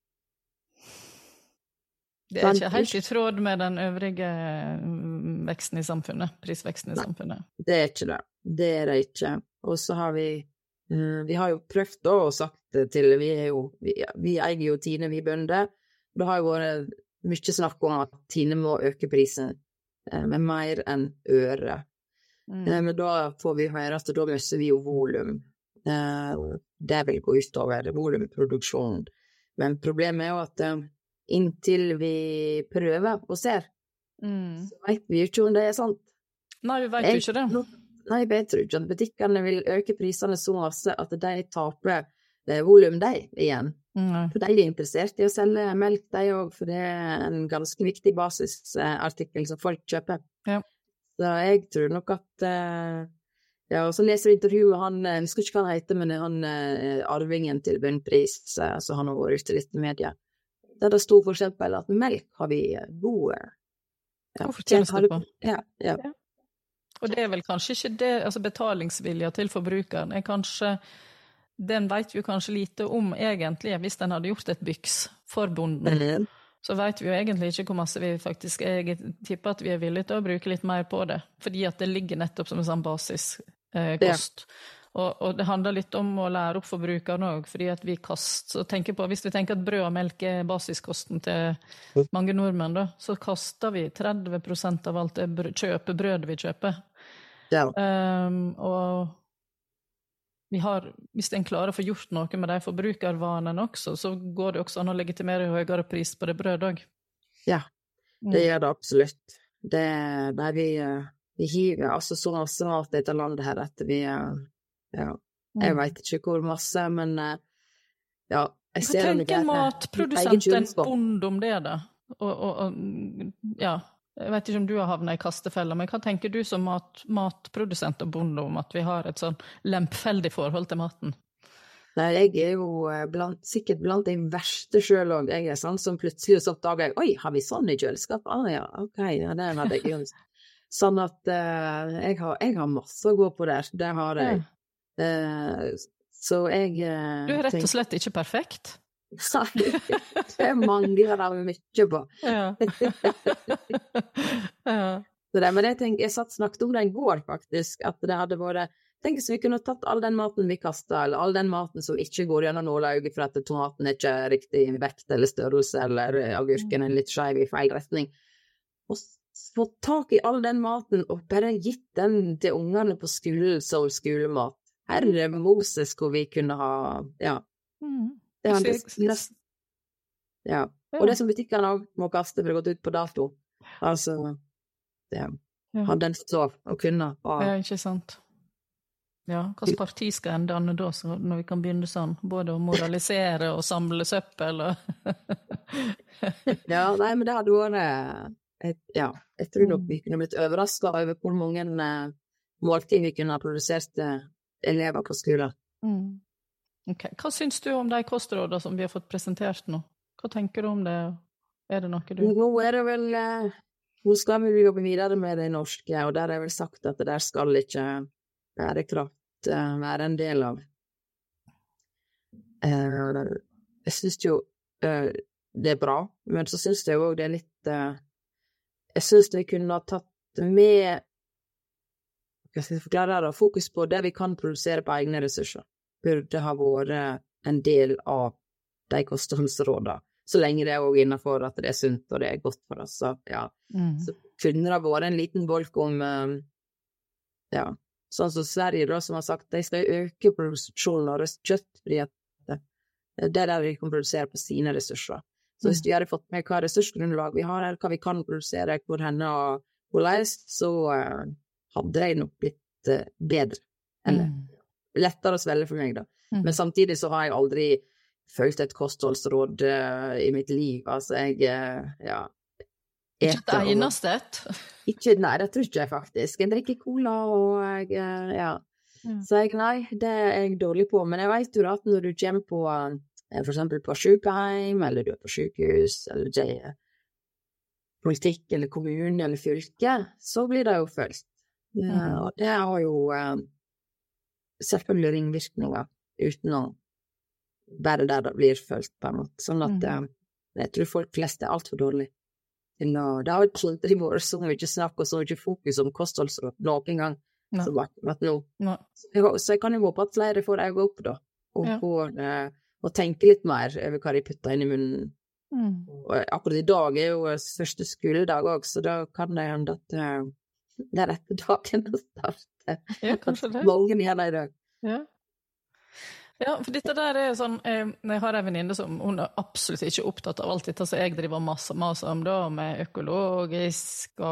Det er ikke helt i tråd med den øvrige veksten i samfunnet, prisveksten i samfunnet. Det er ikke det. Det er det ikke. Og så har vi har jo prøvd da og sagt til, vi eier jo Tine, vi bønder. Det har jo vært mye snakk om at Tine må øke prisen med mer enn øre. Men da får vi høre at da møsser vi jo volum. Det vil gå ut over volumproduksjonen. Men problemet er jo at inntil vi prøver og ser, så vet vi jo ikke om det er sant. Nei, vi vet jo ikke det. Nei, jeg tror ikke at butikkene vil øke prisene så masse at de taper volum de igjen. For de er interessert i å selge melk de også, for det er en ganske viktig basisartikkel som folk kjøper. Så jeg tror nok at og så leser jeg intervjuet, jeg husker ikke hva han heter, men han arvingen til Bunnpris, så han har vært ute litt i media. Der det stod for eksempel at melk har vi god Hvorfor tjenes det på? Ja. Og det vel kanskje ikke det, altså betalingsvilja til forbrukeren kanskje, den vet vi jo kanskje lite om egentlig, hvis den hadde gjort et byks for bonden. Så vet vi jo egentlig ikke hvor masse vi faktisk jeg tipper at vi villige til å bruke litt mer på det, fordi at det ligger nettopp som en sånn basiskost. Og det handler litt om å lære opp forbrukeren også, fordi at vi hvis vi tenker at brød og melk basiskosten til mange nordmenn, da, så kaster vi 30% av alt det brødet vi kjøper. Ja. Og hvis en klarer å få gjort noe med de forbrukervanene også, så går det også an å legitimere høyere pris på det brødet også. Ja, det gjør det absolutt. Vi hiver altså så masse mat i dette landet her, at vi jeg vet ikke hvor masse, men jeg ser det. Hva tenker matprodusenten bond om det da? Jeg vet ikke om du har havnet i kastefella, men hva tenker du som matprodusent og bond om at vi har et sånn lempfeldig forhold til maten? Nei, jeg jo sikkert blant de verste selv også. Jeg sånn som plutselig så oppdager jeg, oi, har vi sånn i kjøleskap? Ja, ok, det hadde jeg gjort. Sånn at jeg har masse å gå på der, det har jeg. Så jeg Du rett og slett ikke perfekt? Nei, det mangler det mye på. Men jeg snakket om det i går faktisk, at det hadde vært, tenk hvis vi kunne tatt all den maten vi kastet, eller all den maten som ikke går gjennom nålauget for at tomaten ikke riktig vekt eller størrelse, eller agurken litt skjev i feil retning, og få tak i all den maten og bare gitt den til ungene på skolen som skolemat. Herre Moses, hvor vi kunne ha, det og det som butikkene også må kaste for å gå ut på dato. Altså, hadde den stått og kunne. Ja, ikke sant. Ja, hvilket parti skal enda annet da, når vi kan begynne sånn, både å moralisere og samle søppel og... nei, men det hadde vært, jeg tror nok vi kunne blitt overrasket over hvor mange måltid vi kunne ha produsert elever på skolen. Ok, hva synes du om de kostrådene som vi har fått presentert nå? Hva tenker du om det? Det noe du... Nå det vel, nå skal vi jobbe videre med det norske, og der vel sagt at det der skal ikke bærekraft være en del av. Jeg synes jo det bra, men så synes jeg også det litt... jeg synes vi kunne ha tatt med fokus på det vi kan produsere på egne ressurser. Burde ha vært en del av de kostholdsrådene, så lenge det også innenfor at det sunt og det godt for oss. Så kunne det vært en liten bolk om sånn som Sverige da, som har sagt de skal øke produksjonen av kjøtt, fordi at det der vi kan produsere på sine ressurser. Så hvis vi hadde fått med hva ressursgrunnlag vi har her, hva vi kan produsere, hvor henne og hvordan, så hadde de nok blitt bedre. Eller lettere å svelge for meg da. Men samtidig så har jeg aldri følt et kostholdsråd i mitt liv. Altså jeg, ikke et eneste et? Nei, det tror ikke jeg faktisk. Jeg drikker cola og jeg, Så nei, det jeg dårlig på. Men jeg vet jo at når du kommer på, for eksempel på sykehjem, eller du på sykehus, eller det politikk, eller kommune, eller fylke, så blir det jo følt. Og det har jo selvfølgelig ringvirkninger uten å bare der det blir følt på en måte. Sånn at jeg tror folk flest alt for dårlig. Det har ikke aldri vært så mye snakk og så mye fokus om kostholdsråd noen gang. Så jeg kan jo håpe at flere får øye opp da, og får og tenke litt mer over hva de putter inn i munnen. Og akkurat i dag jo første skoledag også, så da kan det hende at det rette dagen å starte. Ja, kanskje det. Mange gjør det i dag. Ja, for dette der sånn, jeg har en venninne som, hun absolutt ikke opptatt av alt dette, så jeg driver masse om da, med økologisk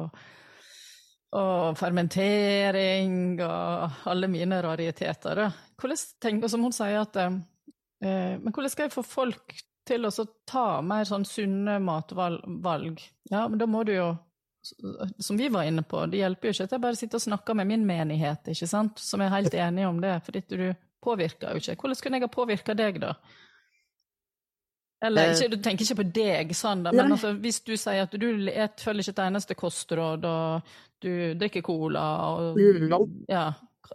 og fermentering og alle mine rariteter. Da. Hvordan tenker, som hun sier at, men hvordan skal jeg få folk til å ta mer sånn sunne matvalg? Ja, men da må du jo, som vi var inne på, det hjelper jo ikke at jeg bare sitter og snakker med min menighet, ikke sant? Som er helt enig om det, fordi du påvirker jo ikke. Hvordan kunne jeg ha påvirket deg da? Eller ikke, du tenker ikke på deg, sånn da, men altså, hvis du sier at du følger ikke et eneste kostråd, og du drikker cola, og ja.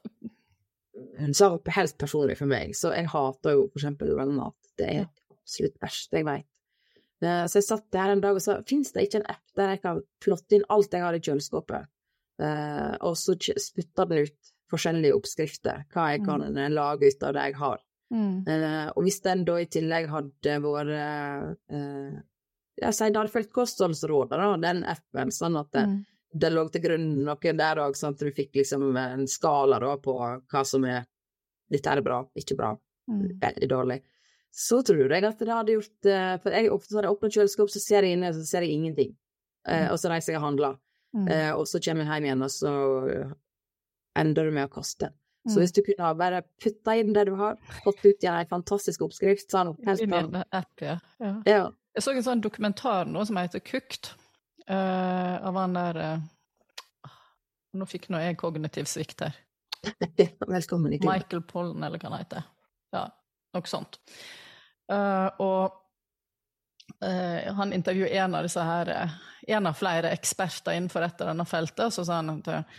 Så helt personlig for meg, så jeg hater jo for eksempel mat. Det absolutt verst, jeg vet. Så jeg satt der en dag og sa, finnes det ikke en app der jeg kan plotte inn alt jeg har i kjøleskåpet, og så spytter den ut forskjellige oppskrifter, hva jeg kan lage ut av det jeg har. Og hvis den da i tillegg hadde vært jeg sier det hadde følt kostholdsrådet da, den appen, sånn at det lå til grunn noe der også, sånn at du fikk liksom en skala da på hva som dette er bra, ikke bra, veldig dårlig, så tror jeg at det hadde gjort for jeg ofte når jeg åpner kjøleskap så ser jeg inne, så ser jeg ingenting og så reiser jeg og handler og så kommer jeg hjem igjen og så ender du med å kaste. Så hvis du kunne bare putte inn det du har, fått ut igjen en fantastisk oppskrift, sånn helt på en app, ja. Jeg så en sånn dokumentar nå som heter Cooked, av han der, nå fikk nå jeg kognitiv svikt her. Velkommen i klubben. Michael Pollan, eller hva han heter. Ja, noe sånt. Og han intervjuer en av disse her, en av flere eksperter innenfor et av denne feltet, så sa han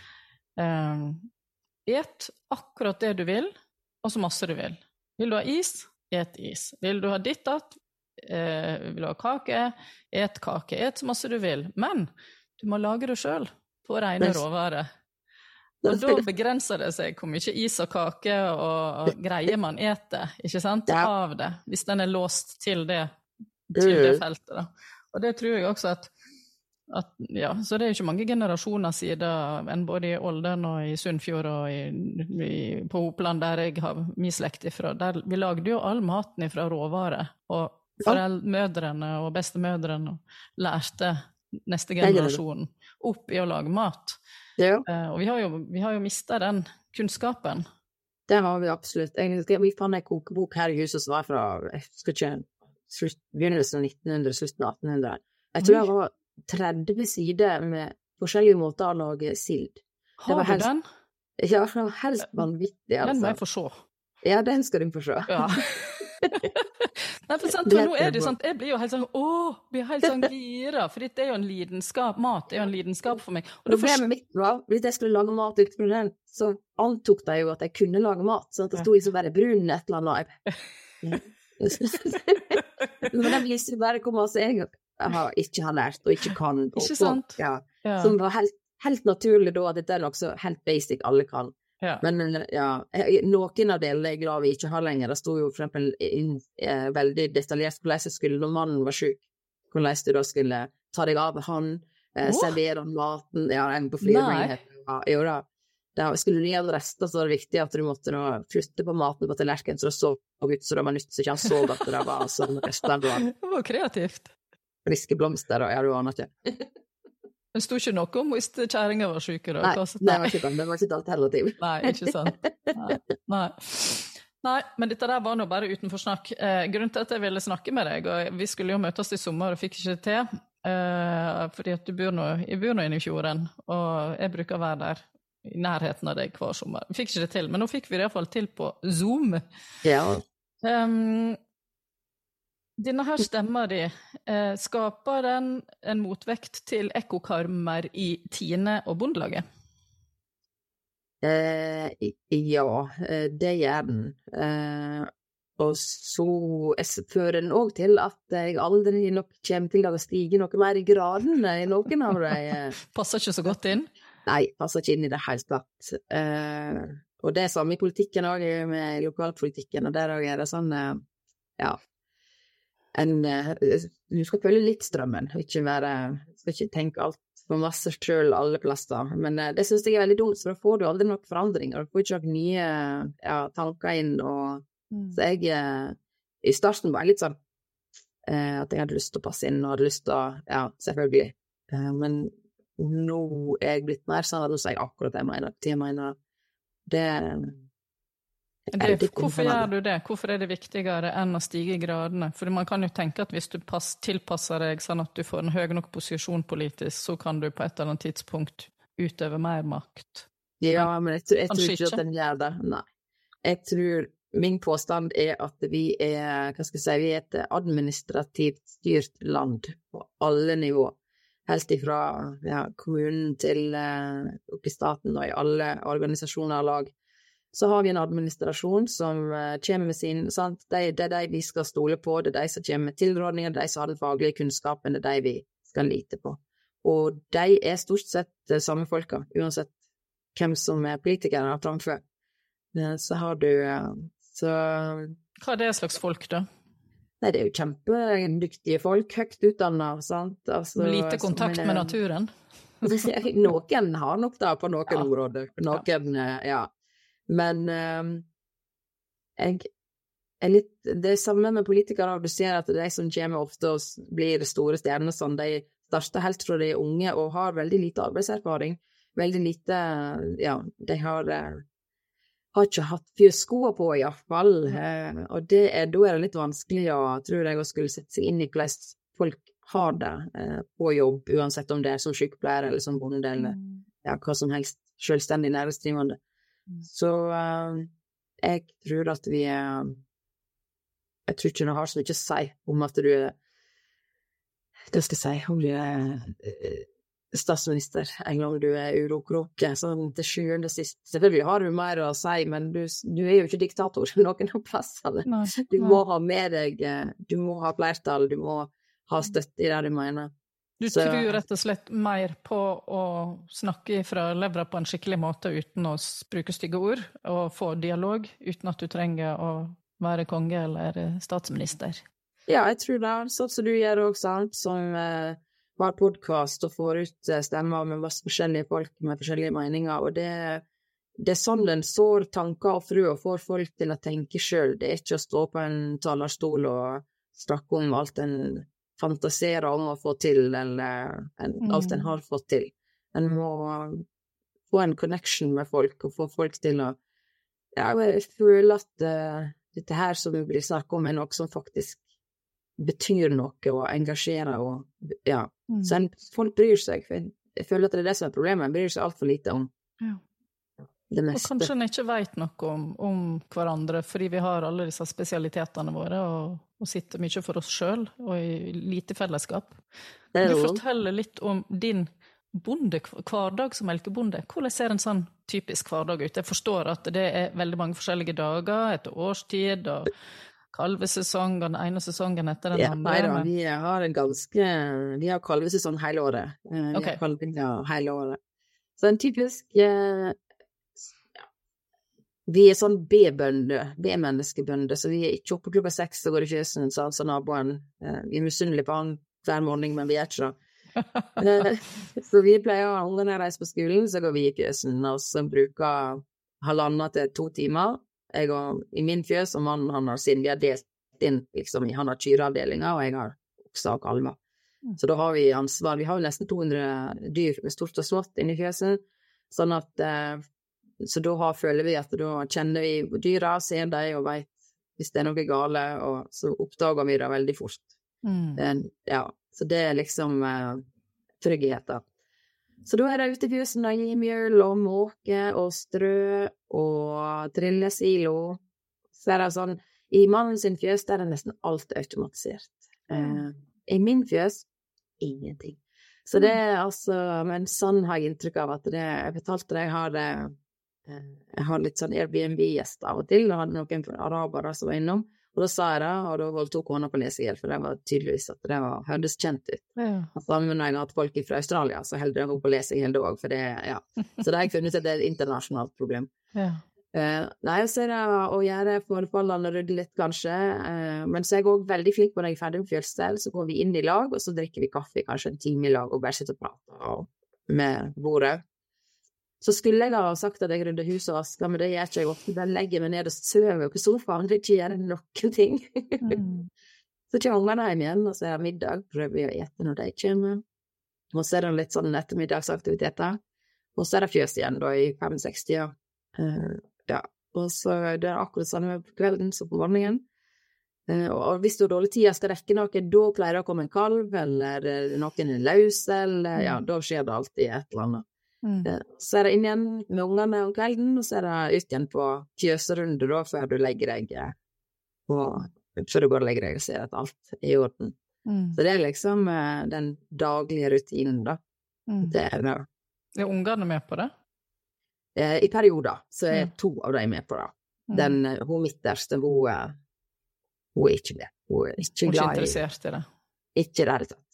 at et akkurat det du vil, og så masse du vil. Vil du ha is? Et is. Vil du ha ditt at? Vil du ha kake? Et kake. Et så masse du vil. Men du må lage det selv på rene råvarer. Og da begrenser det seg hvor mye is og kake og greier man eter, ikke sant? Av det, hvis den er låst til det feltet. Da. Og det tror jeg også at ja, så det er jo ikke mange generasjoner siden enn både i Olden og i Sunnfjord og på Oppland der jeg har min slekt ifra. Der vi lagde jo all maten ifra råvarer, og foreldremødrene og bestemødrene lærte neste generasjon opp i å lage mat. Og vi har jo mistet den kunnskapen. Det har vi absolutt. Vi fant en kokebok her i huset som var fra, jeg husker ikke, begynnelsen av 1900, slutten av 1800. Jeg tror det var 30 sider med forskjellige måter å lage sild. Har du den? Ja, det var helst vanvittig. Altså. Den må jeg få se. Ja, den skal du få se. Ja. Nei, for sant, for nå er det sånn, jeg blir jo helt sånn, blir helt sånn gira, for det er jo en lidenskap, mat er jo en lidenskap for meg. Og problemet mitt var, hvis jeg skulle lage mat ut fra den, så antok det jo at jeg kunne lage mat, sånn at det stod liksom bare brun et eller annet. Men det viser bare hvor masse jeg ikke har lært og ikke kan. Ikke sant? Som var helt naturlig da, at dette er også helt basic, alle kan. Men noen av delene jeg glad vi ikke har lenger, det stod jo for eksempel veldig detaljert hvordan jeg skulle når mannen var syk, hvordan du da skulle ta deg av han, servere maten, en på flere muligheter. Jo da, skulle du gjøre rester, så var det viktig at du måtte da flytte på maten på tallerken, så det så ut, så det var nytt, så ikke han så at det var sånn rester. Det var kreativt. Friske blomster, og du aner ikke. Det stod ikke noe om hvis kjæringen var syke da? Nei, det var ikke et alternativ. Nei, ikke sant. Nei, men dette der var nå bare utenfor snakk. Grunnen til at jeg ville snakke med deg, og vi skulle jo møtes i sommer og fikk ikke til, fordi at jeg bor nå inne i fjorden, og jeg bruker å være der i nærheten av deg hver sommer. Vi fikk ikke det til, men nå fikk vi i hvert fall til på Zoom. Ja. Denne her stemmer de. Skaper den en motvekt til ekkokarmer i Tine og Bondelaget? Ja, det gjør den. Og så fører den også til at jeg aldri nok kommer til å stige noe mer i graden i noen av dem. Passer ikke så godt inn? Nei, passer ikke inn i det helt tatt. Og det er samme i politikken også, med lokalpolitikken, og der også er det sånn, du skal følge litt strømmen, skal ikke tenke alt for masse selv alle plasser, men det synes jeg er veldig dumt, så da får du aldri nok forandringer, du får ikke noen nye tanker inn, og så jeg i starten var jeg litt sånn at jeg hadde lyst til å passe inn, og hadde lyst til å, selvfølgelig, men nå er jeg blitt mer sånn at nå sier jeg akkurat det jeg mener, hvorfor gjør du det? Hvorfor er det viktigere enn å stige i gradene? For man kan jo tenke at hvis du tilpasser deg sånn at du får en høy nok posisjon politisk, så kan du på et eller annet tidspunkt utøve mer makt. Ja, men jeg tror ikke at den gjør det. Nei. Jeg tror min påstand at vi hva skal jeg si, vi et administrativt styrt land på alle nivå. Helt ifra kommunen til opp i staten og i alle organisasjoner og lag. Så har vi en administrasjon som kommer med sin, sant? Det de vi skal stole på, det de som kommer med tilrådninger, det de som har den faglige kunnskapen, det de vi skal lite på. Og de stort sett samme folka, uansett hvem som politikere framfor. Så har du, Hva det slags folk da? Nei, det jo kjempedyktige folk, høyt utdannet, sant? Altså, lite kontakt med naturen? Noen har nok da på noen områder, noen, Men det samme med politikere, du ser at de som kommer ofte og blir store stjerner, sånn, de starter helt fra de unge og har veldig lite arbeidserfaring, veldig lite, de har ikke hatt fjøskoer på i hvert fall, og da det litt vanskelig tror jeg, å skulle sette seg inn i hvordan folk har det på jobb, uansett om det som sykepleier eller som bonde eller hva som helst selvstendig næringsdrivende. Så jeg tror at jeg tror ikke det har så mye å si om at du det skal jeg si, om du statsminister, eller om du urokråke, sånn til sjuende sist. Selvfølgelig har du mer å si, men du jo ikke diktator noen av plassene. Du må ha med deg, du må ha flertall, du må ha støtte i det du mener. Du tror rett og slett mer på å snakke fra levra på en skikkelig måte uten å bruke stygge ord, og få dialog uten at du trenger å være konge eller statsminister? Ja, jeg tror det, sånn som du gjør også, sant, som har podcast og får ut stemmer med masse forskjellige folk med forskjellige meninger, og det sånn den sår tanker og frø og får folk til å tenke selv. Det ikke å stå på en talerstol og snakke om alt en fantaserer om å få til, eller alt en har fått til. En må få en connection med folk, og få folk til å jeg føler at dette her som vi blir snakket om noe som faktisk betyr noe og engasjerer og så folk bryr seg, for jeg føler at det det som problemet, en bryr seg alt for lite om det meste. Og kanskje en ikke vet noe om hverandre, fordi vi har alle disse spesialitetene våre og sitter mye for oss selv og i lite fellesskap. Du forteller litt om din hverdag som melkebonde. Hvordan ser en sånn typisk hverdag ut? Jeg forstår at det veldig mange forskjellige dager etter årstid og kalvesesong og den ene sesongen etter den andre. Vi har kalvesesong hele året. Vi har kalvinger hele året. Så en typisk vi sånn B-menneskebønde, så vi ikke oppe klokka 6 og går i fjøsen, så naboen, vi misunnelige på han hver morgen, men vi ikke det. Så vi pleier å ha ungene reise på skolen, så går vi i fjøsen, og så bruker 1,5 til 2 timer. Jeg og i min fjøs, og mannen han har sin, vi har delt inn, liksom, han har kyreavdelinger, og jeg har okser og kalver. Så da har vi ansvar, vi har jo nesten 200 dyr med stort og smått inne i fjøsen, sånn at så da føler vi at da kjenner vi dyra, ser de og vet hvis det noe gale, og så oppdager vi det veldig fort. Så det liksom tryggheten. Så da det ute i fjøsen å gi mjøl og måke og strø og trillesilo. Så det sånn, i mannen sin fjøs det nesten alt automatisert. I min fjøs, ingenting. Så det altså, men sånn har jeg inntrykk av at jeg fortalte deg, jeg har litt sånn Airbnb-gjest av og til, og hadde noen arabere som var innom, og da sa jeg det, og da holdt 2 koner på å lese ihjel, for det var tydeligvis at det hørtes kjent ut. Sammen med at folk fra Australia, så holdt jeg på å lese ihjel det også, for det, så det har jeg funnet at det et internasjonalt problem. Nei, så det å gjøre forfallene rydde litt kanskje, men så er jeg også veldig flink på når jeg ferdig med fjølstel, så går vi inn i lag, og så drikker vi kaffe kanskje en time i lag, og bare sitter og prater med bordet. Så skulle jeg ha sagt at jeg rydde hus og vasker, men det gjør ikke jeg ofte. Da legger jeg meg ned og søver på sofaen, det ikke gjør noen ting. Så kommer ungene hjem igjen, og så det middag, prøver vi å ete når de kommer. Og så det litt sånn ettermiddagsaktiviteter. Og så det fjøs igjen da i 65. Og så det akkurat sånn på kvelden som på morgenen. Og hvis du har dårlig tid skal rekke noe, da pleier det å komme en kalv, eller noen løs, eller da skjer det alltid et eller annet. Så det inn igjen med ungene om kvelden, og så det ut igjen på fjøserunde da, før du legger deg, før du går og legger deg og ser at alt i orden. Så det liksom den daglige rutinen da. Det det. Ungene med på det? I perioder, så 2 av dem med på det. Hun midterste, hun ikke det. Hun ikke glad interessert i det? Ikke det tatt.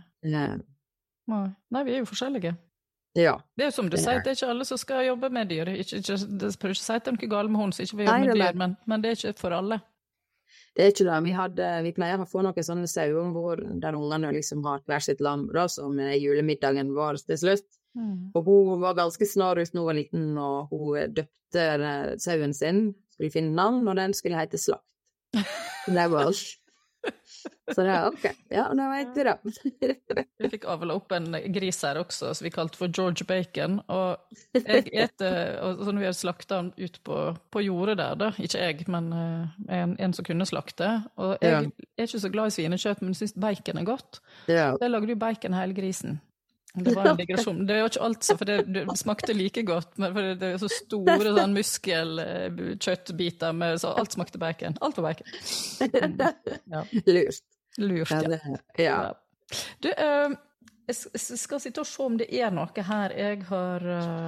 Nei, vi jo forskjellige. Ja. Det jo som du sier, det ikke alle som skal jobbe med dyr. Det prøver ikke å si at det noe galt med hund som ikke vil jobbe med dyr, men det ikke for alle. Det ikke det. Vi pleier å få noen sånne sauer der ungene liksom har hver sitt lam, da, som julemiddagen var til slutt. Og hun var ganske snar ut når hun var liten, og hun døpte sauen sin, skulle finne navn, og den skulle hete Slakt. Det var så det ok, ja, nå vet du det. Vi fikk avla opp en gris her også, som vi kalte for George Bacon, og jeg og så når vi hadde slaktet han ut på jordet der da, ikke jeg, men en som kunne slakte, og jeg ikke så glad i svinekjøtt, men synes bacon godt. Jeg lagde jo bacon hele grisen. Det var en digresjon. Det jo ikke alt så, for det smakte like godt, men for det så store sånn muskelkjøttbiter med, så alt smakte bacon. Alt var bacon. Lurt, ja. Du, jeg skal sitte og se om det noe her jeg har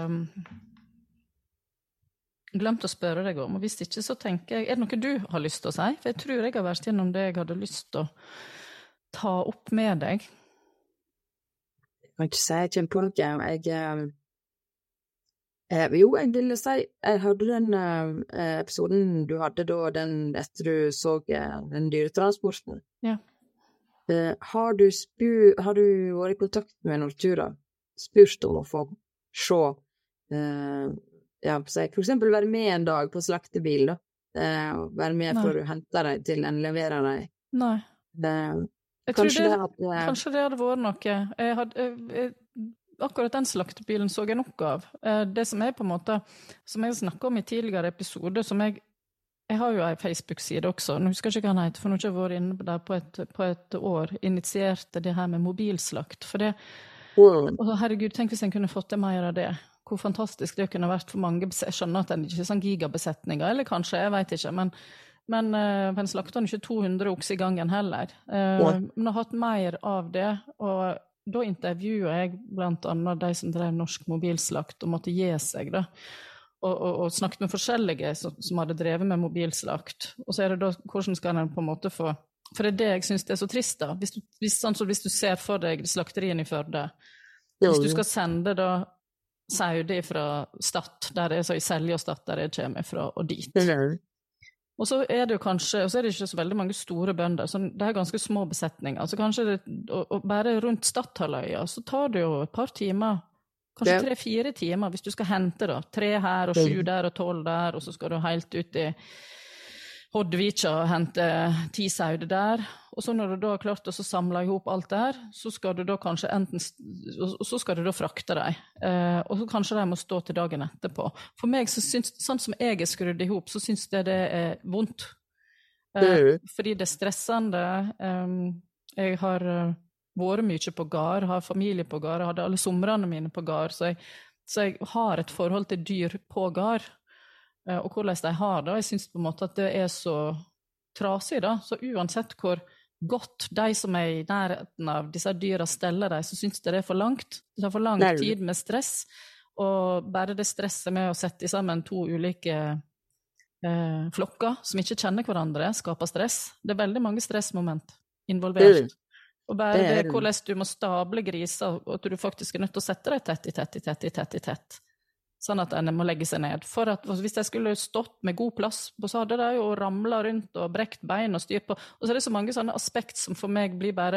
glemt å spørre deg om, og hvis ikke så tenker jeg, det noe du har lyst til å si? For jeg tror jeg har vært gjennom det jeg hadde lyst til å ta opp med deg. Jeg kan ikke si, jeg kommer på noe. Jo, jeg ville si, jeg hørte den episoden du hadde da, etter du så den dyretransporten. Ja. Har du vært i kontakt med Nortura? Spurt om å få se, for eksempel være med en dag på slaktebil, da. Være med for å hente deg til en leverer deg. Nei. Kanskje det hadde vært noe. Akkurat den slaktebilen så jeg nok av. Det som på en måte, som jeg snakket om i tidligere episoder, som jeg har jo en Facebook-side også, nå husker jeg ikke hva han heter, for nå har jeg vært inne der på et år, initierte det her med mobilslakt, for det, herregud, tenk hvis jeg kunne fått det mer av det. Hvor fantastisk det kunne vært for mange, jeg skjønner at det ikke er sånn gigabesetninger, eller kanskje, jeg vet ikke, men han slaktet han ikke 200 okse i gangen heller. Men har hatt mer av det, og da intervjuet jeg blant annet de som drev norsk mobilslakt og måtte gi seg da, og snakket med forskjellige som hadde drevet med mobilslakt. Og så det da, hvordan skal en på en måte få, for det jeg synes det så trist da, hvis du ser for deg slakterien i Førde, hvis du skal sende da saude fra Stad, der så i Selje og Stad, der jeg kommer fra, og dit. Og så det jo kanskje, og så det ikke så veldig mange store bønder, så det ganske små besetninger, så kanskje og bare rundt Stadhaløya, så tar det jo et par timer, kanskje 3-4 timer, hvis du skal hente da, 3 her og 7 der og 12 der, og så skal du helt ut i Hodvika og hente 10 sauder der, og så når du da har klart å samle ihop alt der, så skal du da kanskje så skal du da frakte deg, og så kanskje de må stå til dagen etterpå. For meg, så synes, sånn som jeg skrudd ihop, så synes det vondt. Fordi det stressende. Jeg har vært mye på gard, har familie på gard, jeg hadde alle somrene mine på gard, så jeg har et forhold til dyr på gard. Og hvordan de har det, jeg synes på en måte at det så trasig da, så uansett hvor godt de som i nærheten av disse dyra steller dem, så synes det for langt. Det tar for lang tid med stress, og bare det stresset med å sette sammen 2 ulike flokker som ikke kjenner hverandre, skaper stress. Det veldig mange stressmoment involvert. Og bare det hvordan du må stable griser, og at du faktisk nødt til å sette deg tett. Sånn at en må legge seg ned. For at hvis jeg skulle stått med god plass, så hadde de jo ramlet rundt og brekt bein og styrt på. Og så det så mange sånne aspekt som for meg blir bare,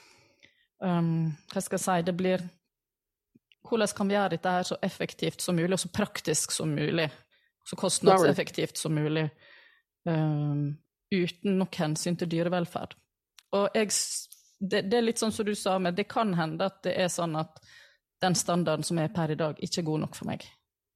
hva skal jeg si, det blir, hvordan kan vi gjøre dette her så effektivt som mulig, og så praktisk som mulig, så kostnadseffektivt som mulig, uten nok hensyn til dyrevelferd. Og det litt sånn som du sa, men det kan hende at det sånn at den standarden som per i dag ikke god nok for meg.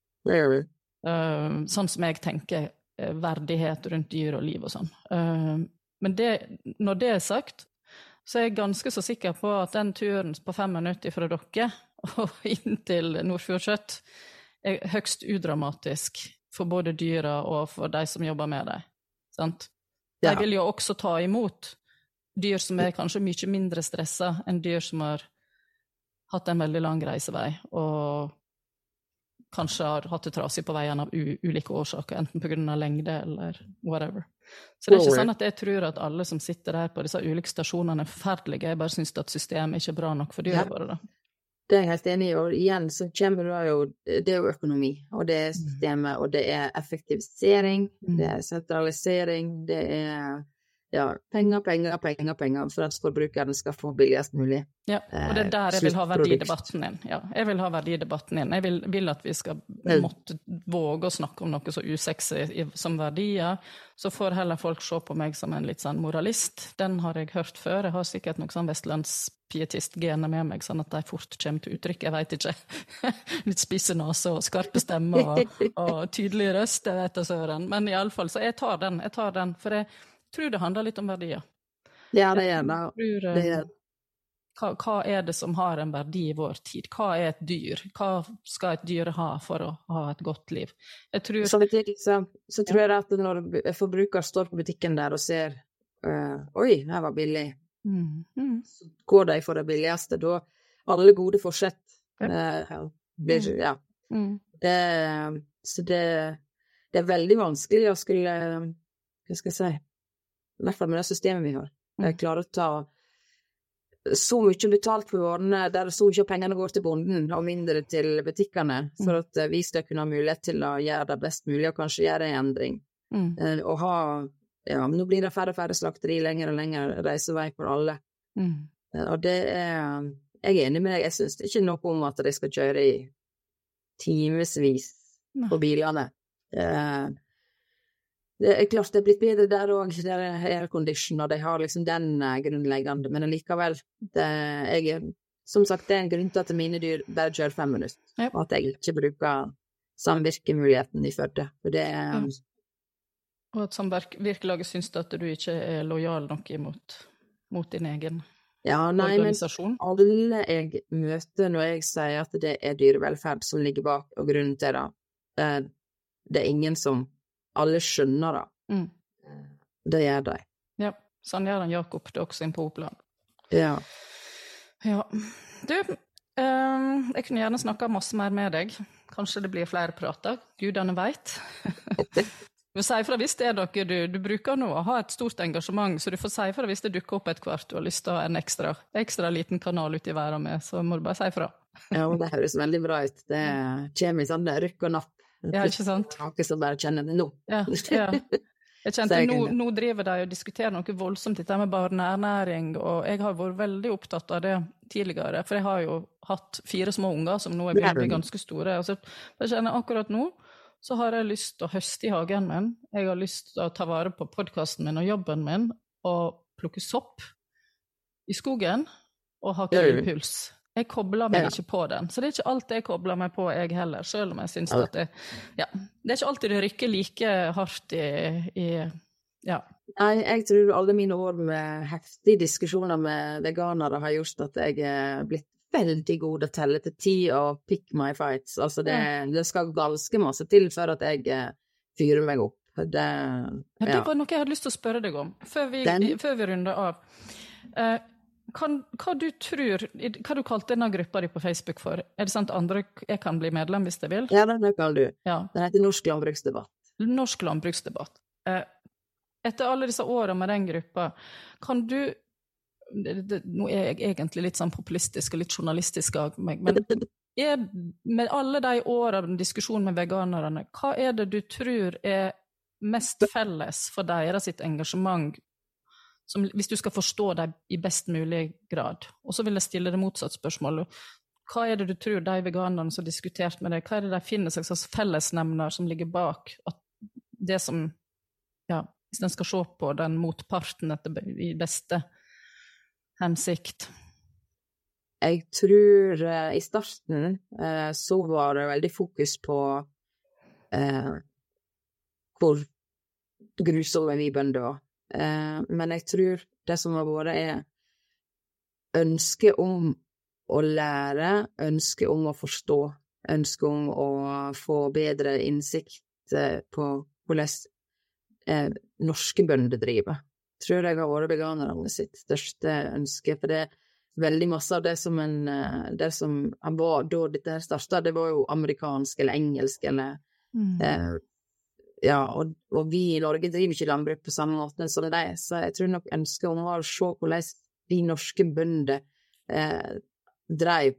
Sånn som jeg tenker verdighet rundt dyr og liv og sånn. Men når det sagt, så jeg ganske så sikker på at den turen på 5 minutter fra dere og inntil Nordfjordkjøtt er høgst udramatisk for både dyra og for de som jobber med dem. Sant? De vil jo også ta imot dyr som er kanskje mye mindre stresset enn dyr som har hatt en veldig lang reisevei, og kanskje har hatt det trasig på veien av ulike årsaker, enten på grunn av lengde eller whatever. Så det er ikke sånn at jeg tror at alle som sitter der på disse ulike stasjonene er forferdelige, jeg bare synes at systemet ikke er bra nok for dyra våre da. Det er jeg helt enig i, og igjen så kommer det jo økonomi, og det er systemet, og det er effektivisering, det er sentralisering, det er penger for at forbrukerne skal få billigst mulig. Ja, og det er der jeg vil ha verdidebatten inn. Ja, jeg vil ha verdidebatten inn. Jeg vil at vi skal måtte våge å snakke om noe så usexy som verdier, så får heller folk se på meg som en litt sånn moralist. Den har jeg hørt før. Jeg har sikkert noe sånn vestlandspietist-gener med meg, sånn at de fort kommer til uttrykk. Jeg vet ikke. Litt spisse nase og skarpe stemmer og tydelig røst, jeg vet det, Søren. Men i alle fall, så jeg tar den, for jeg tror det handler litt om verdier. Ja, det gjør det. Hva er det som har en verdi i vår tid? Hva er et dyr? Hva skal et dyr ha for å ha et godt liv? Jeg tror... Så tror jeg at når forbruker står på butikken der og ser oi, det var billig. Så går de for det billigste. Da alle gode forsett så det er veldig vanskelig å skulle, hva skal jeg si, i hvert fall med det systemet vi har. Jeg klarer å ta så mye betalt for varene, der så mye pengene går til bonden, og mindre til butikkene, for at vi skal kunne ha mulighet til å gjøre det best mulig, og kanskje gjøre en endring. Og ha, nå blir det færre og færre slakteri, lenger og lenger reisevei for alle. Og det jeg er enig med deg, jeg synes ikke noe om at de skal kjøre i timesvis på bilene. Det er klart det er blitt bedre der også, der er aircondition, og de har liksom den grunnleggende, men likevel, som sagt, det er en grunn til at mine dyr bare kjører 5 minutter, og at jeg ikke bruker samvirkemuligheten i Førde, for det Og at samvirkelaget synes at du ikke er lojal nok mot din egen organisasjon? Men alle jeg møter når jeg sier at det er dyrevelferd som ligger bak, og grunnen til det, det er ingen som alle skjønner det. Det gjør de. Ja, sånn gjør han Jakob det også inn på Oppland. Ja. Du, jeg kunne gjerne snakke masse mer med deg. Kanskje det blir flere prater. Gudene vet. Du sier fra hvis det er dere du bruker nå å ha et stort engasjement, så du får si fra hvis det dukker opp et kvart og har lyst til å ha en ekstra liten kanal ute i verden med, så må du bare si fra. Ja, det høres veldig bra ut. Det kommer i sånn rykk og napp. Ja, ikke sant? Noe som bare kjenner det nå. Ja. Jeg kjente nå driver de og diskuterer noe voldsomt dette med barneernæring, og jeg har vært veldig opptatt av det tidligere, for jeg har jo hatt 4 små unger som nå er blitt ganske store, og så jeg kjenner akkurat nå, så har jeg lyst til å høste i hagen min, jeg har lyst til å ta vare på podcasten min og jobben min, og plukke sopp i skogen, og ha puls. Jeg kobler meg ikke på den, så det er ikke alltid jeg kobler meg på jeg heller, selv om jeg synes at det er ikke alltid det rykker like hardt Nei, jeg tror alle mine år med heftige diskusjoner med veganere har gjort at jeg er blitt veldig god å telle til 10 og pick my fights, altså det skal ganske masse til for at jeg fyrer meg opp. Det var noe jeg hadde lyst til å spørre deg om, før vi runder av. Hva du tror, hva du kalte denne gruppa di på Facebook for? Er det sant andre jeg kan bli medlem hvis jeg vil? Ja, det kan du. Den heter Norsk Landbruksdebatt. Norsk Landbruksdebatt. Etter alle disse årene med den gruppa, kan du, nå er jeg egentlig litt sånn populistisk og litt journalistisk av meg, men med alle de årene diskusjon med veganerne, hva er det du tror er mest felles for deres sitt engasjement, som, hvis du skal forstå dem i best mulig grad? Og så vil jeg stille det motsatt spørsmål. Hva er det du tror de veganerne som har diskutert med deg, hva er det de finner seg slags fellesnevner som ligger bak at det som, hvis den skal se på den motparten i beste hensikt? Jeg tror i starten så var det veldig fokus på hvor grusomme vi bønder var. Men jeg tror det som har vært ønske om å lære, ønske om å forstå, ønske om å få bedre innsikt på hvordan norske bønder driver. Tror jeg har vært veganerne sitt største ønske, for det veldig masse av det som han var da dette her startet, det var jo amerikansk eller engelsk, eller og vi I Norge driver ikke landbruk på samme måte som det, så jeg tror nok ønsket om å se hvordan de norske bønder drev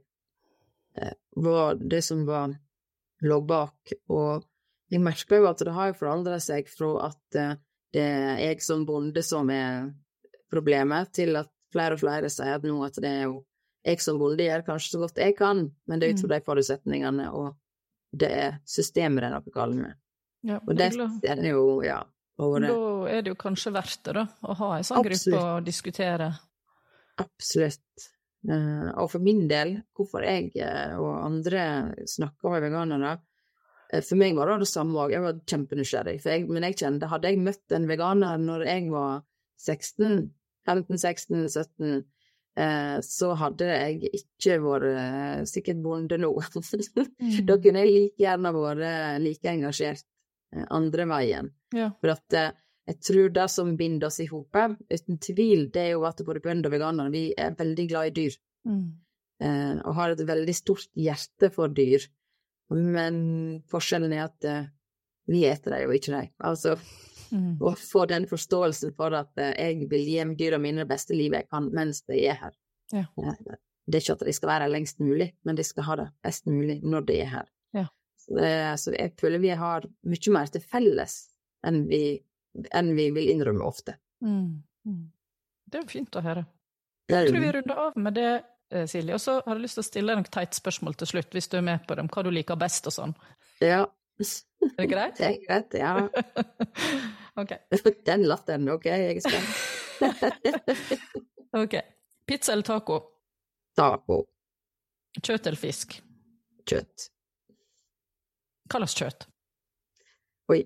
var det som lå bak, og jeg merker jo at det har jo forandret seg fra at det jeg som bonde som problemet, til at flere og flere sier at nå at det jo jeg som bonde gjør kanskje så godt jeg kan, men det ut fra de forutsetningene, og det systemet det noe galt med. Ja, og det det jo, og da det jo kanskje verdt det da, å ha en sånn gruppe å diskutere. Absolutt. Og for min del, hvorfor jeg og andre snakker med veganere, for meg var det samme, jeg var kjempenysgjerrig, men jeg kjente, hadde jeg møtt en veganer når jeg var 15, 16, 17, så hadde jeg ikke vært sikkert bonde nå. Da kunne jeg like gjerne vært like engasjert andre veien. Ja. For at jeg tror det som binder oss I hopet, uten tvil, det jo at både bønder og veganere, vi veldig glad I dyr. Og har et veldig stort hjerte for dyr. Men forskjellen at vi eter det jo ikke det. Altså, å få den forståelsen for at jeg vil gi dyra mine det beste livet jeg kan mens de her. Ja. Det ikke at de skal være lengst mulig, men de skal ha det best mulig når de her. Ja. Så jeg føler vi har mye mer til felles enn vi vil innrømme ofte. Det jo fint å høre. Jeg tror vi runder av med det, Silje, og så har jeg lyst til å stille deg noen teit spørsmål til slutt, hvis du med på dem, hva du liker best og sånn. Ja. Det greit? Det greit, ja. Ok. Den latteren, ok, jeg skal. Ok. Pizza eller taco? Taco. Kjøtt eller fisk? Kjøtt. Hva slags kjøtt? Oi,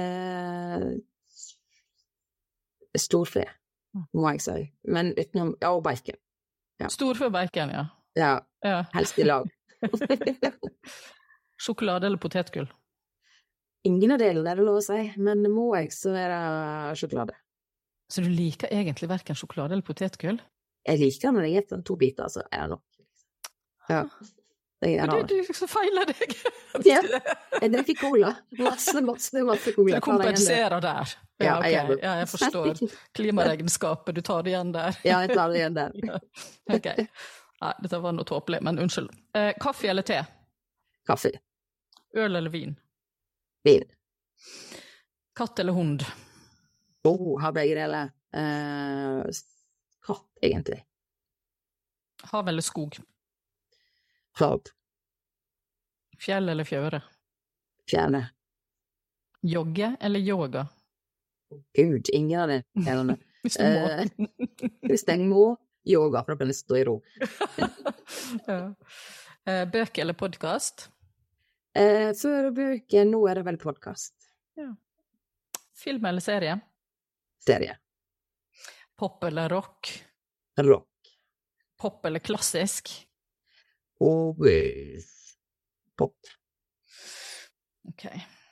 storfe, må jeg si. Men utenom, og bacon. Ja. Storfe og bacon, ja. Ja, helst I lag. Sjokolade eller potetgull? Ingen av delene det lov å si, men må jeg så det sjokolade. Så du liker egentlig hverken sjokolade eller potetgull? Jeg liker når jeg gjetter 2 biter, så det nok. Ja. Det så feiler deg. Ja, jeg drikker cola. Masse cola. Du kompenserer der. Ja, okay. Ja, jeg forstår. Klimaregnskapet, du tar det igjen der. Ja, jeg tar det igjen der. Ja. Ok. Nei, dette var noe tåpelig, men unnskyld. Kaffe eller te? Kaffe. Øl eller vin? Vin. Katt eller hund? Har begge deler. Katt, egentlig. Hav eller skog? Hav. Fjell eller fjøre? Fjerne. Jogge eller yoga? Gud, ingen av det. Hvis du må. Hvis jeg må, yoga, for å kunne stå I ro. Ja. Bøker eller podcast? Før bøker, nå det vel podcast. Ja. Film eller serie? Serie. Pop eller rock? Rock. Pop eller klassisk? Og pop. Ok.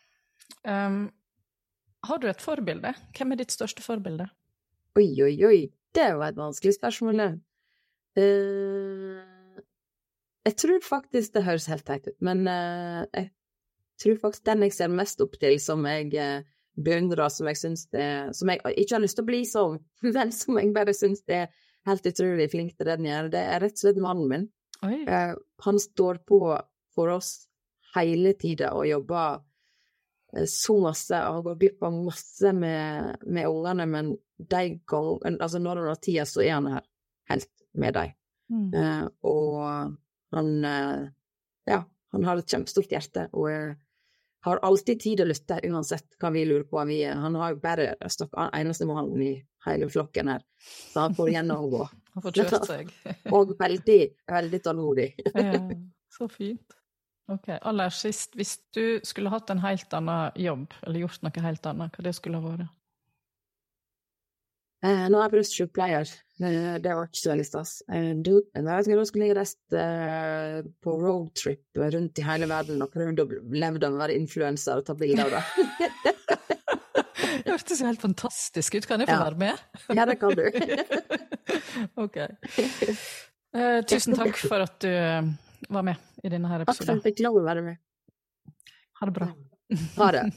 Har du et forbilde? Hvem ditt største forbilde? Oi. Det var et vanskelig spørsmål. Jeg tror faktisk det høres helt teit ut, men jeg tror faktisk den jeg ser mest opp til, som jeg beundrer, som jeg synes som jeg ikke har lyst til å bli som, men som jeg bare synes det helt utrolig flink til den gjør, det rett og slett mannen min. Han står på for oss hele tiden og jobber så masse, og går glipp av masse med ungene, men de ganger, altså når han har tida, så han her helt med dem. Og han har et kjempestort hjerte, og har alltid tid å lytte, uansett hva vi lurer på. Han har jo bare eneste målen I hele flokken her, så han får gjennomgå. Han får kjørt seg. Og veldig, veldig tålmodig. Ja, så fint. Ok, aller sist, hvis du skulle hatt en helt annen jobb, eller gjort noe helt annet, hva det skulle ha vært? Nå jeg brystsykepleier, Det var ikke så veldig stas. Jeg skulle reist på roadtrip rundt i hele verden og prøvde å leve av å være influencer og ta bilder av det. Det hørtes jo helt fantastisk ut. Kan jeg få være med? Ja, det kan du. Ok. Tusen takk for at du var med i denne her episoden. Takk for at jeg fikk lov å være med. Ha det bra. Ha det.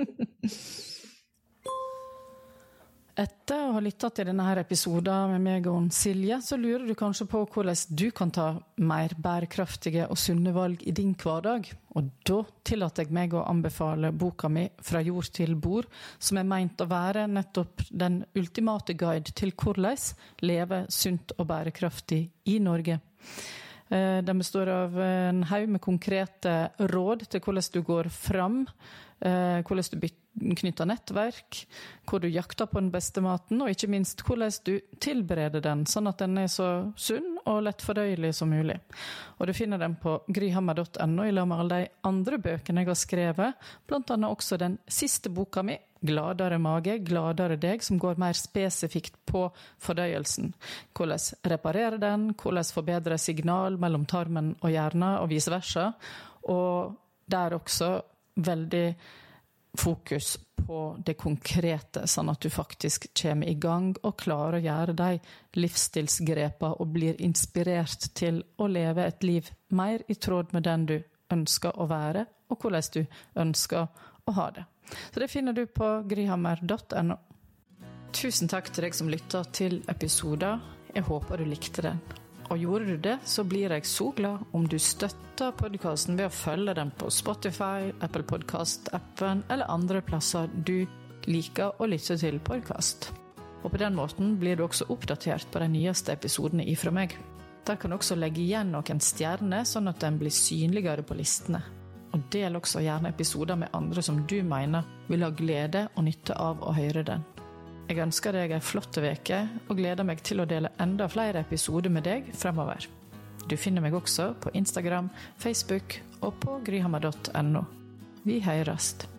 Etter å ha lyttet til denne her episoden med meg og Silje, så lurer du kanskje på hvordan du kan ta mer bærekraftige og sunne valg i din hverdag. Og da tillater jeg meg å anbefale boka mi Fra jord til bord, som meint å være nettopp den ultimate guide til hvordan leve sunt og bærekraftig i Norge. Den består av en haug med konkrete råd til hvordan du går fram, hvordan du knytter nettverk, hvor du jakter på den beste maten, og ikke minst hvordan du tilbereder den, sånn at den så sunn og lett fordøyelig som mulig. Og du finner den på gryhammer.no i lag med alle de andre bøkene jeg har skrevet, blant annet også den siste boka mi, Gladere mage, gladere deg, som går mer spesifikt på fordøyelsen. Hvordan reparere den, hvordan forbedre signal mellom tarmen og hjernen, og vice versa. Og der også veldig fokus på det konkrete, sånn at du faktisk kommer i gang og klarer å gjøre de livsstilsgrepene og blir inspirert til å leve et liv mer i tråd med den du ønsker å være, og hvordan du ønsker å ha det. Så det finner du på gryhammer.no. Tusen takk til deg som lytter til episoden. Jeg håper du likte den. Og gjorde du det, så blir jeg så glad om du støtter podcasten ved å følge den på Spotify, Apple Podcast-appen eller andre plasser du liker å lytte til podcast. Og på den måten blir du også oppdatert på de nyeste episodene ifra meg. Der kan du også legge igjen noen stjerner, sånn at den blir synligere på listene. Og del også gjerne episoder med andre som du mener vil ha glede og nytte av å høre den. Jeg ønsker deg en flott veke og gleder meg til å dele enda flere episoder med deg fremover. Du finner meg også på Instagram, Facebook og på gryhammer.no. Vi høres.